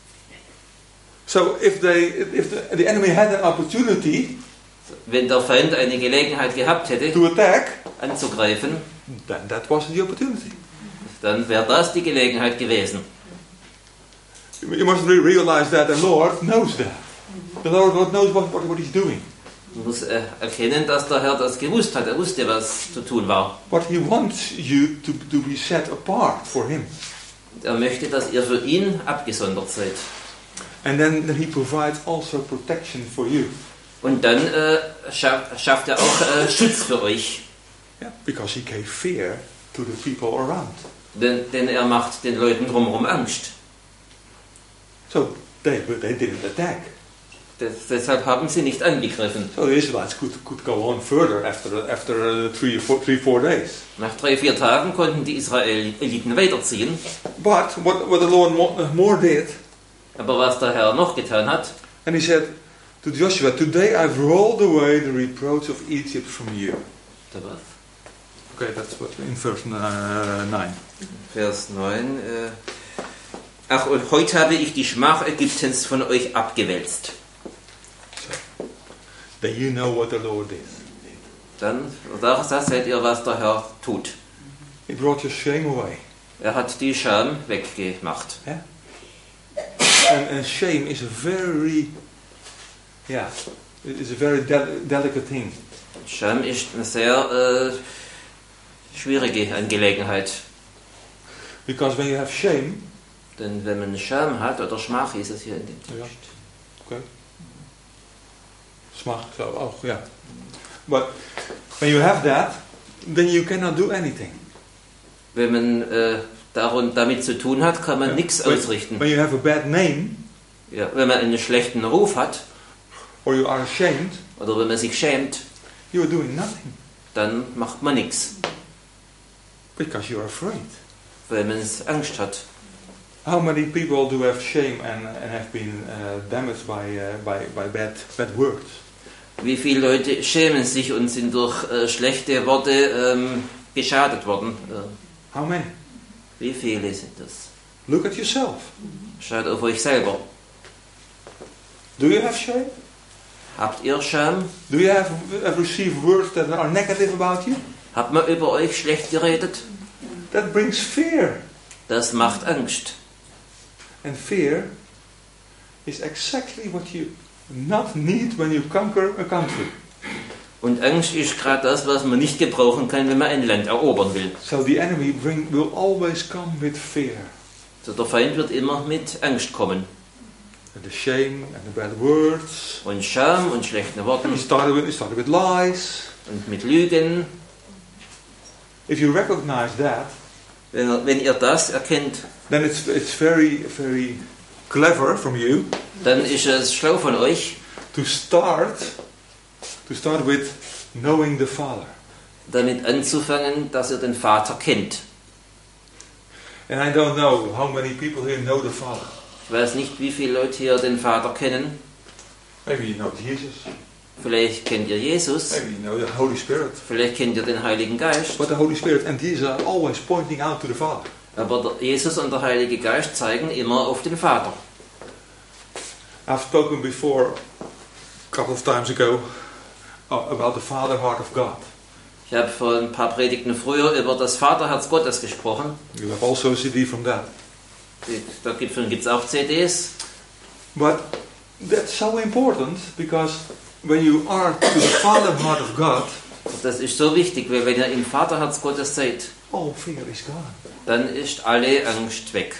So if the enemy had an opportunity, wenn der Feind eine Gelegenheit gehabt hätte, to attack, anzugreifen, then that was the opportunity. Dann wäre das die Gelegenheit gewesen. You must realize that the Lord knows that. The Lord knows what He's doing. Man muss erkennen, dass der Herr das gewusst hat. Er wusste, was zu tun war. But He wants you to be set apart for Him. Er möchte, dass ihr für ihn abgesondert seid. And then He provides also protection for you. Und dann schafft er auch Schutz für euch. Yeah, because He gave fear to the people around. Denn er macht den Leuten drumherum Angst. So they didn't attack. Deshalb haben sie nicht angegriffen. So the Israelites could go on further after 3-4 days. Nach 3-4 Tagen konnten die Israeliten weiterziehen. But what the Lord more did. Aber was der Herr noch getan hat. And He said to Joshua, "Today I've rolled away the reproach of Egypt from you." Okay, that's what in verse 9. Vers 9. Ach, und heute habe ich die Schmach Ägyptens von euch abgewälzt. So, then you know what the Lord is. Dann da seht ihr, was der Herr tut. He brought your shame away. Er hat die Scham weggemacht. Yeah? And shame is a very, it is a very delicate thing. Scham ist eine sehr schwierige Angelegenheit. Because when you have shame, denn wenn man Scham hat, oder Schmach ist es hier in dem Text. Ja. Okay. Schmach, so auch, ja. But when you have that, then you cannot do anything. Wenn man damit zu tun hat, kann man nichts ausrichten. When you have a bad name, wenn man einen schlechten Ruf hat, or you are ashamed, oder wenn man sich schämt, you are doing nothing. Dann macht man nichts. Because you are afraid. Weil man Angst hat. How many people do have shame and have been damaged by bad words? Wie viele Leute schämen sich und sind durch schlechte Worte geschadet worden? How many? Wie viele sind das? Look at yourself. Schaut auf euch selber. Do you have shame? Habt ihr Scham? Do you have received words that are negative about you? Hat man über euch schlecht geredet? That brings fear. Das macht Angst. And fear is exactly what you not need when you conquer a country. Und Angst ist gerade das, was man nicht gebrauchen kann, wenn man ein Land erobern will. So the enemy will always come with fear. So der Feind wird immer mit Angst kommen. And the shame and the bad words. Und Scham und schlechten Worten. It started with lies. Und mit Lügen. if you recognize that, Wenn ihr das erkennt, then it's very, very clever from you dann ist es schlau von euch, to start with knowing the Father. damit anzufangen, dass ihr den Vater kennt. And I don't know how many people here know the Father. Ich weiß nicht, wie viele Leute hier den Vater kennen. Maybe you know Jesus. Vielleicht kennt ihr Jesus, Maybe you know the Holy Spirit. vielleicht kennt ihr den Heiligen Geist. But the Holy Spirit and Jesus are always pointing out to the Father. Aber Jesus und der Heilige Geist zeigen immer auf den Vater. I've spoken before, a couple of times ago, about the Father heart of God. Ich habe vor ein paar Predigten früher über das Vaterherz Gottes gesprochen. You have also a CD from that. Davon gibt es auch CDs. But that's so important because when you are to the Father heart of God, Das ist so wichtig, weil wenn ihr im Vaterherz Gottes seid, all fear is gone. dann ist alle Angst weg.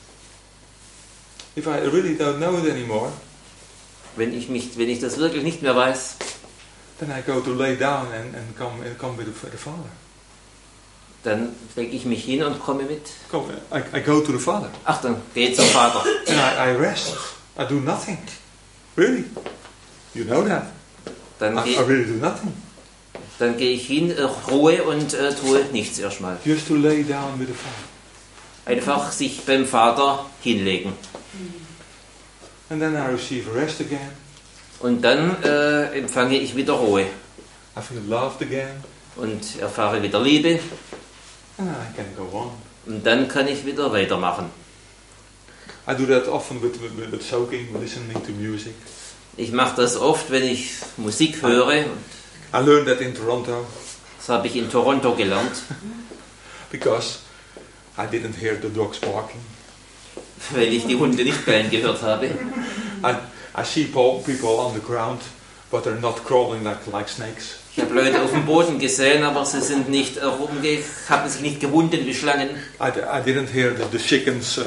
If I really don't know it anymore, Wenn ich das wirklich nicht mehr weiß, then I go to lay down and come with the Father. dann lege ich mich hin und komme mit. I go to the Father. Ach, dann geh zum Vater. And I rest. I do nothing. Really. You know that. Dann I really do nothing. gehe ich hin, Ruhe und tue nichts erstmal. Just to lay down with the Father. Einfach sich beim Vater hinlegen. And then I receive rest again. Und dann empfange ich wieder Ruhe I feel loved again. und erfahre wieder Liebe. And then I can go on. Und dann kann ich wieder weitermachen. I do that often with soaking, listening to music. Ich mache das oft, wenn ich Musik höre. I learned that in Toronto Das habe ich in Toronto gelernt, because I didn't hear the dogs barking. weil ich die Hunde nicht bellen gehört habe. I see people on the ground, but they're not crawling like snakes. Ich habe Leute auf dem Boden gesehen, aber sie sind nicht haben sich nicht gewunden wie Schlangen. I didn't hear the chickens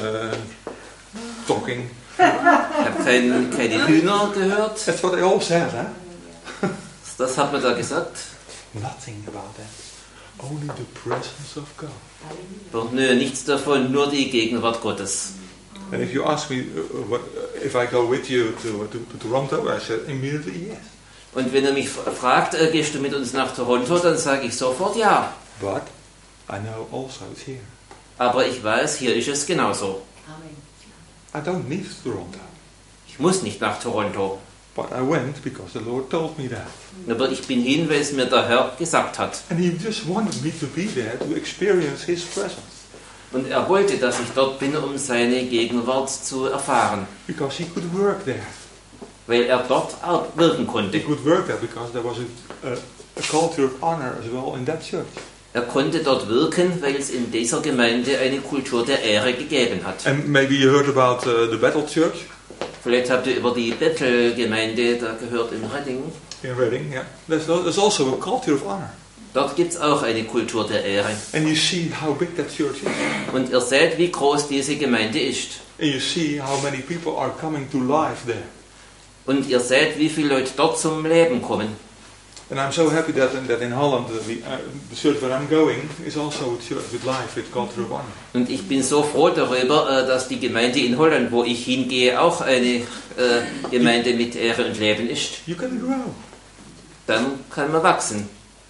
talking. Ich habe keine Hühner gehört. That's what they all said, huh? Das hat man da gesagt. Nothing about that. Only the presence of God. Und nö, nichts davon, nur die Gegenwart Gottes. And if you ask me if I go with you to Toronto, I said immediately yes. Und wenn er mich fragt, gehst du mit uns nach Toronto, dann sage ich sofort ja. But I know also it's here. Aber ich weiß, hier ist es genauso. I don't need Toronto. Ich muss nicht nach Toronto. But I went because the Lord told me that. Aber ich bin hin, weil es mir der Herr gesagt hat. And He just wanted me to be there to experience His presence. Und er wollte, dass ich dort bin, um seine Gegenwart zu erfahren. Because He could work there. Weil er dort auch wirken konnte. He could work there because there was a culture of honor as well in that church. Er konnte dort wirken, weil es in dieser Gemeinde eine Kultur der Ehre gegeben hat. And maybe you heard about the Bethel Church Vielleicht habt ihr über die Bethel-Gemeinde da gehört in Redding. in Reading. Yeah, there's also a culture of honor. Dort gibt es auch eine Kultur der Ehre. And you see how big that church is. Und ihr seht, wie groß diese Gemeinde ist. And you see how many people are coming to life there. Und ihr seht, wie viele Leute dort zum Leben kommen. And I'm so happy that in Holland, the church where I'm going is also a church with life, with culture of honor. Und ich bin so froh darüber, dass die Gemeinde in Holland, wo ich hingehe, auch eine Gemeinde mit Ehre und Leben ist. You can grow. Dann kann man wachsen.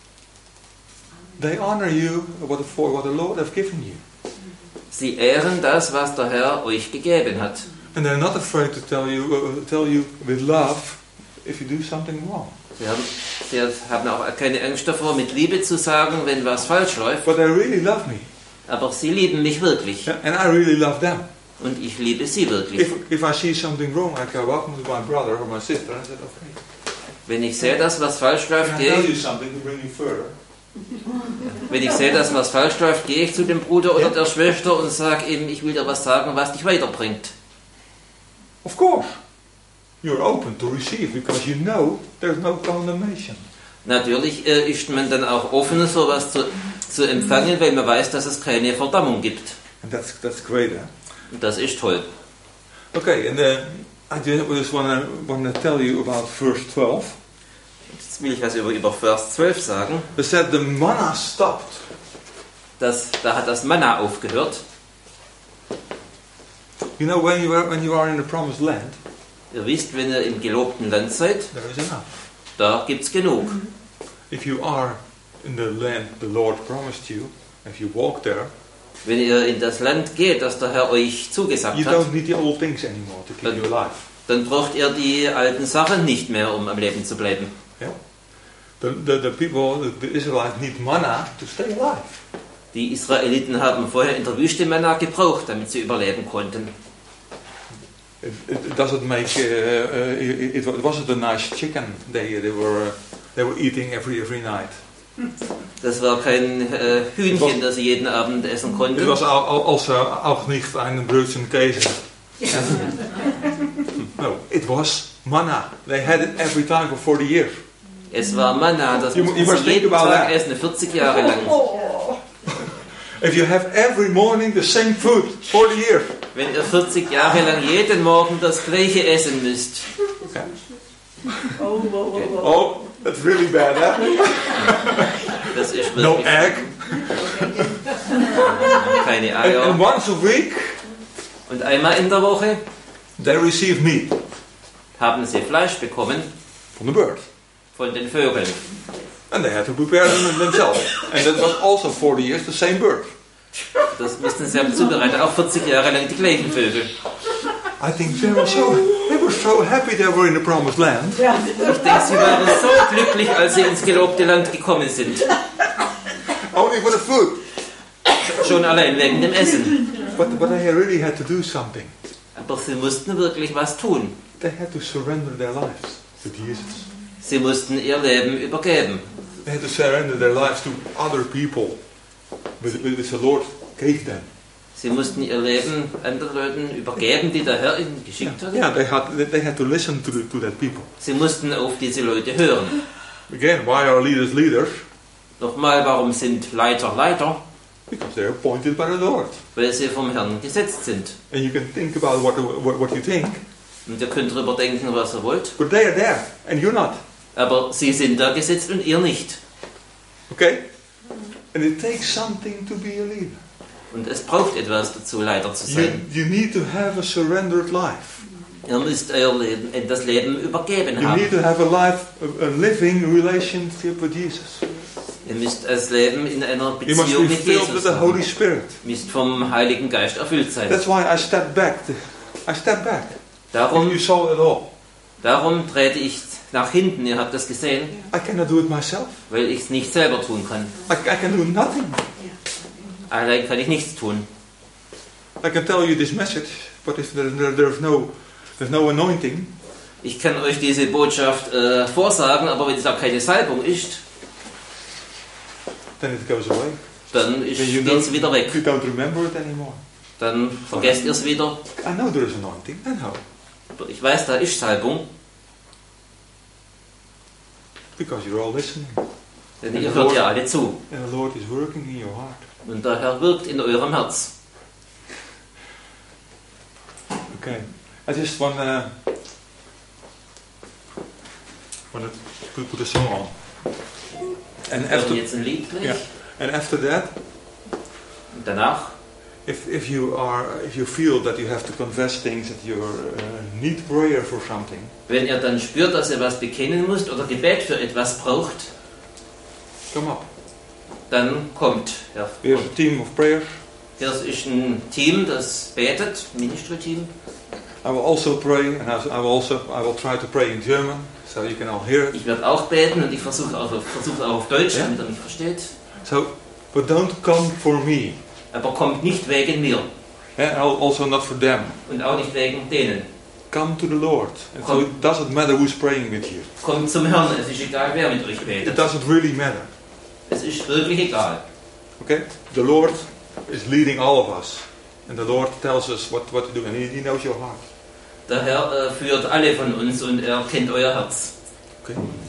They honor you for what the Lord has given you. Sie ehren das, was der Herr euch gegeben hat. And they're not afraid to tell you with love if you do something wrong. Sie haben auch keine Angst davor, mit Liebe zu sagen, wenn was falsch läuft. But they really love me. Aber sie lieben mich wirklich. And I really love them. Und ich liebe sie wirklich. If I see something wrong, I go up to my brother or my sister and say, okay. Wenn ich sehe, dass was falsch läuft, Can I tell you something to bring you further? gehe ich zu dem Bruder oder der Schwester und sage ihm, ich will dir was sagen, was dich weiterbringt. Of course. You're open to receive because you know there's no condemnation. Natürlich ist man dann auch offen, sowas zu empfangen, weil man weiß, dass es keine Verdammung gibt. And that's great, huh? Und das ist toll. Okay, and I just want to tell you about verse 12. Jetzt will ich was über Vers 12 sagen. It said the manna stopped. Da hat das Manna aufgehört. You know, when you are in the promised land, Ihr wisst, wenn ihr im gelobten Land seid, there is enough. da gibt's genug. If you are in the land the Lord promised you, if you walk there, Wenn ihr in das Land geht, das der Herr euch zugesagt you hat, don't need the old things anymore to keep you alive. dann braucht ihr die alten Sachen nicht mehr, um am Leben zu bleiben. Yeah? The people, the Israelites need manna to stay alive. Die Israeliten haben vorher in der Wüste Manna gebraucht, damit sie überleben konnten. It doesn't make. It wasn't a nice chicken they were eating every night. Das war kein Hühnchen, das sie jeden Abend essen It konnten. was also auch nicht ein Brötchen Käse. No, it was manna. They had it every time for 40 years. Es war Manna, das You mussten must sie jeden think about Tag that. essen, 40 Jahre lang. If you have every morning the same food 40 years. Wenn ihr 40 Jahre lang jeden Morgen das gleiche essen müsst, Okay. Oh. Oh, that's really bad, huh? das ist No wirklich egg. keine And Eier. once a week Und einmal in der Woche they receive meat haben sie Fleisch bekommen from the bird. von den Vögeln. And they had to prepare them themselves. And that was also 40 years the same bird. Das mussten sie haben zubereitet, auch 40 Jahre lang die gleichen Vögel. I think they were so happy they were in the promised land. Ich denke, sie waren so glücklich, als sie ins gelobte Land gekommen sind. Only for the food. Schon allein wegen dem Essen. But they really had to do something. Aber sie mussten wirklich was tun. They had to surrender their lives to Jesus. Sie mussten ihr Leben übergeben. They had to surrender their lives to other people which the Lord gave them. Sie mussten ihr Leben anderen Leuten übergeben, die der Herr ihnen geschickt hat. Yeah, they had to listen to that people. Sie mussten auf diese Leute hören. Again, why are leaders leaders? Nochmal, warum sind Leiter Leiter? Because they are appointed by the Lord. Weil sie vom Herrn gesetzt sind. And you can think about what you think, Und ihr könnt darüber denken, was ihr wollt. but they are there and you're not. Aber sie sind da gesetzt und ihr nicht. Okay? And it takes something to be a leader. Und es braucht etwas dazu, Leiter zu sein. You need to have a surrendered life. Ihr müsst euer Leben, das Leben übergeben You need haben. to have a living relationship with Jesus. Ihr müsst das Leben in einer You must Beziehung be mit filled with Jesus the Holy haben. Spirit. Ihr müsst vom Heiligen Geist erfüllt sein. That's why I stepped back. Darum, You saw it all. darum trete ich nach hinten, ihr habt das gesehen, I cannot do it myself. weil ich es nicht selber tun kann. I can do nothing. Allein kann ich nichts tun. I can tell you this message, but if there's no anointing, Ich kann euch diese Botschaft vorsagen, aber wenn es da keine Salbung ist, then it goes away. dann Then you geht sie wieder weg. you don't remember it anymore. Dann vergesst ihr es wieder. I know there is anointing. I know. Aber ich weiß, da ist Salbung, Because you're all listening. denn ihr hört ja alle zu. And the Lord is working in your heart. Und der Herr wirkt in eurem Herz. Okay. I just want to put a song on. And Wir hören after, jetzt ein Lied gleich. yeah, and after that, Und danach, if you feel that you have to confess things, that you need prayer for something, wenn ihr dann spürt, dass ihr was bekennen müsst oder Gebet für etwas braucht, come up. dann kommt. Ja. Here's a team of prayers. Hier ist ein Team, das betet, Ministry-Team. I will also pray, and I will try to pray in German, so you can all hear it. Ich werde auch beten und ich versuche auch auf Deutsch, Ja. damit er mich versteht. So, but don't come for me, Aber kommt nicht wegen mir and also not for them. und auch nicht wegen denen. Come to the Lord. And so it doesn't matter who's praying with you. Kommt zum Herrn, es ist egal, wer mit euch It betet. doesn't really matter. Es ist wirklich egal. Okay? The Lord is leading all of us. And the Lord tells us what to do. And He knows your heart. Der Herr führt alle von uns und er kennt euer Herz. Okay?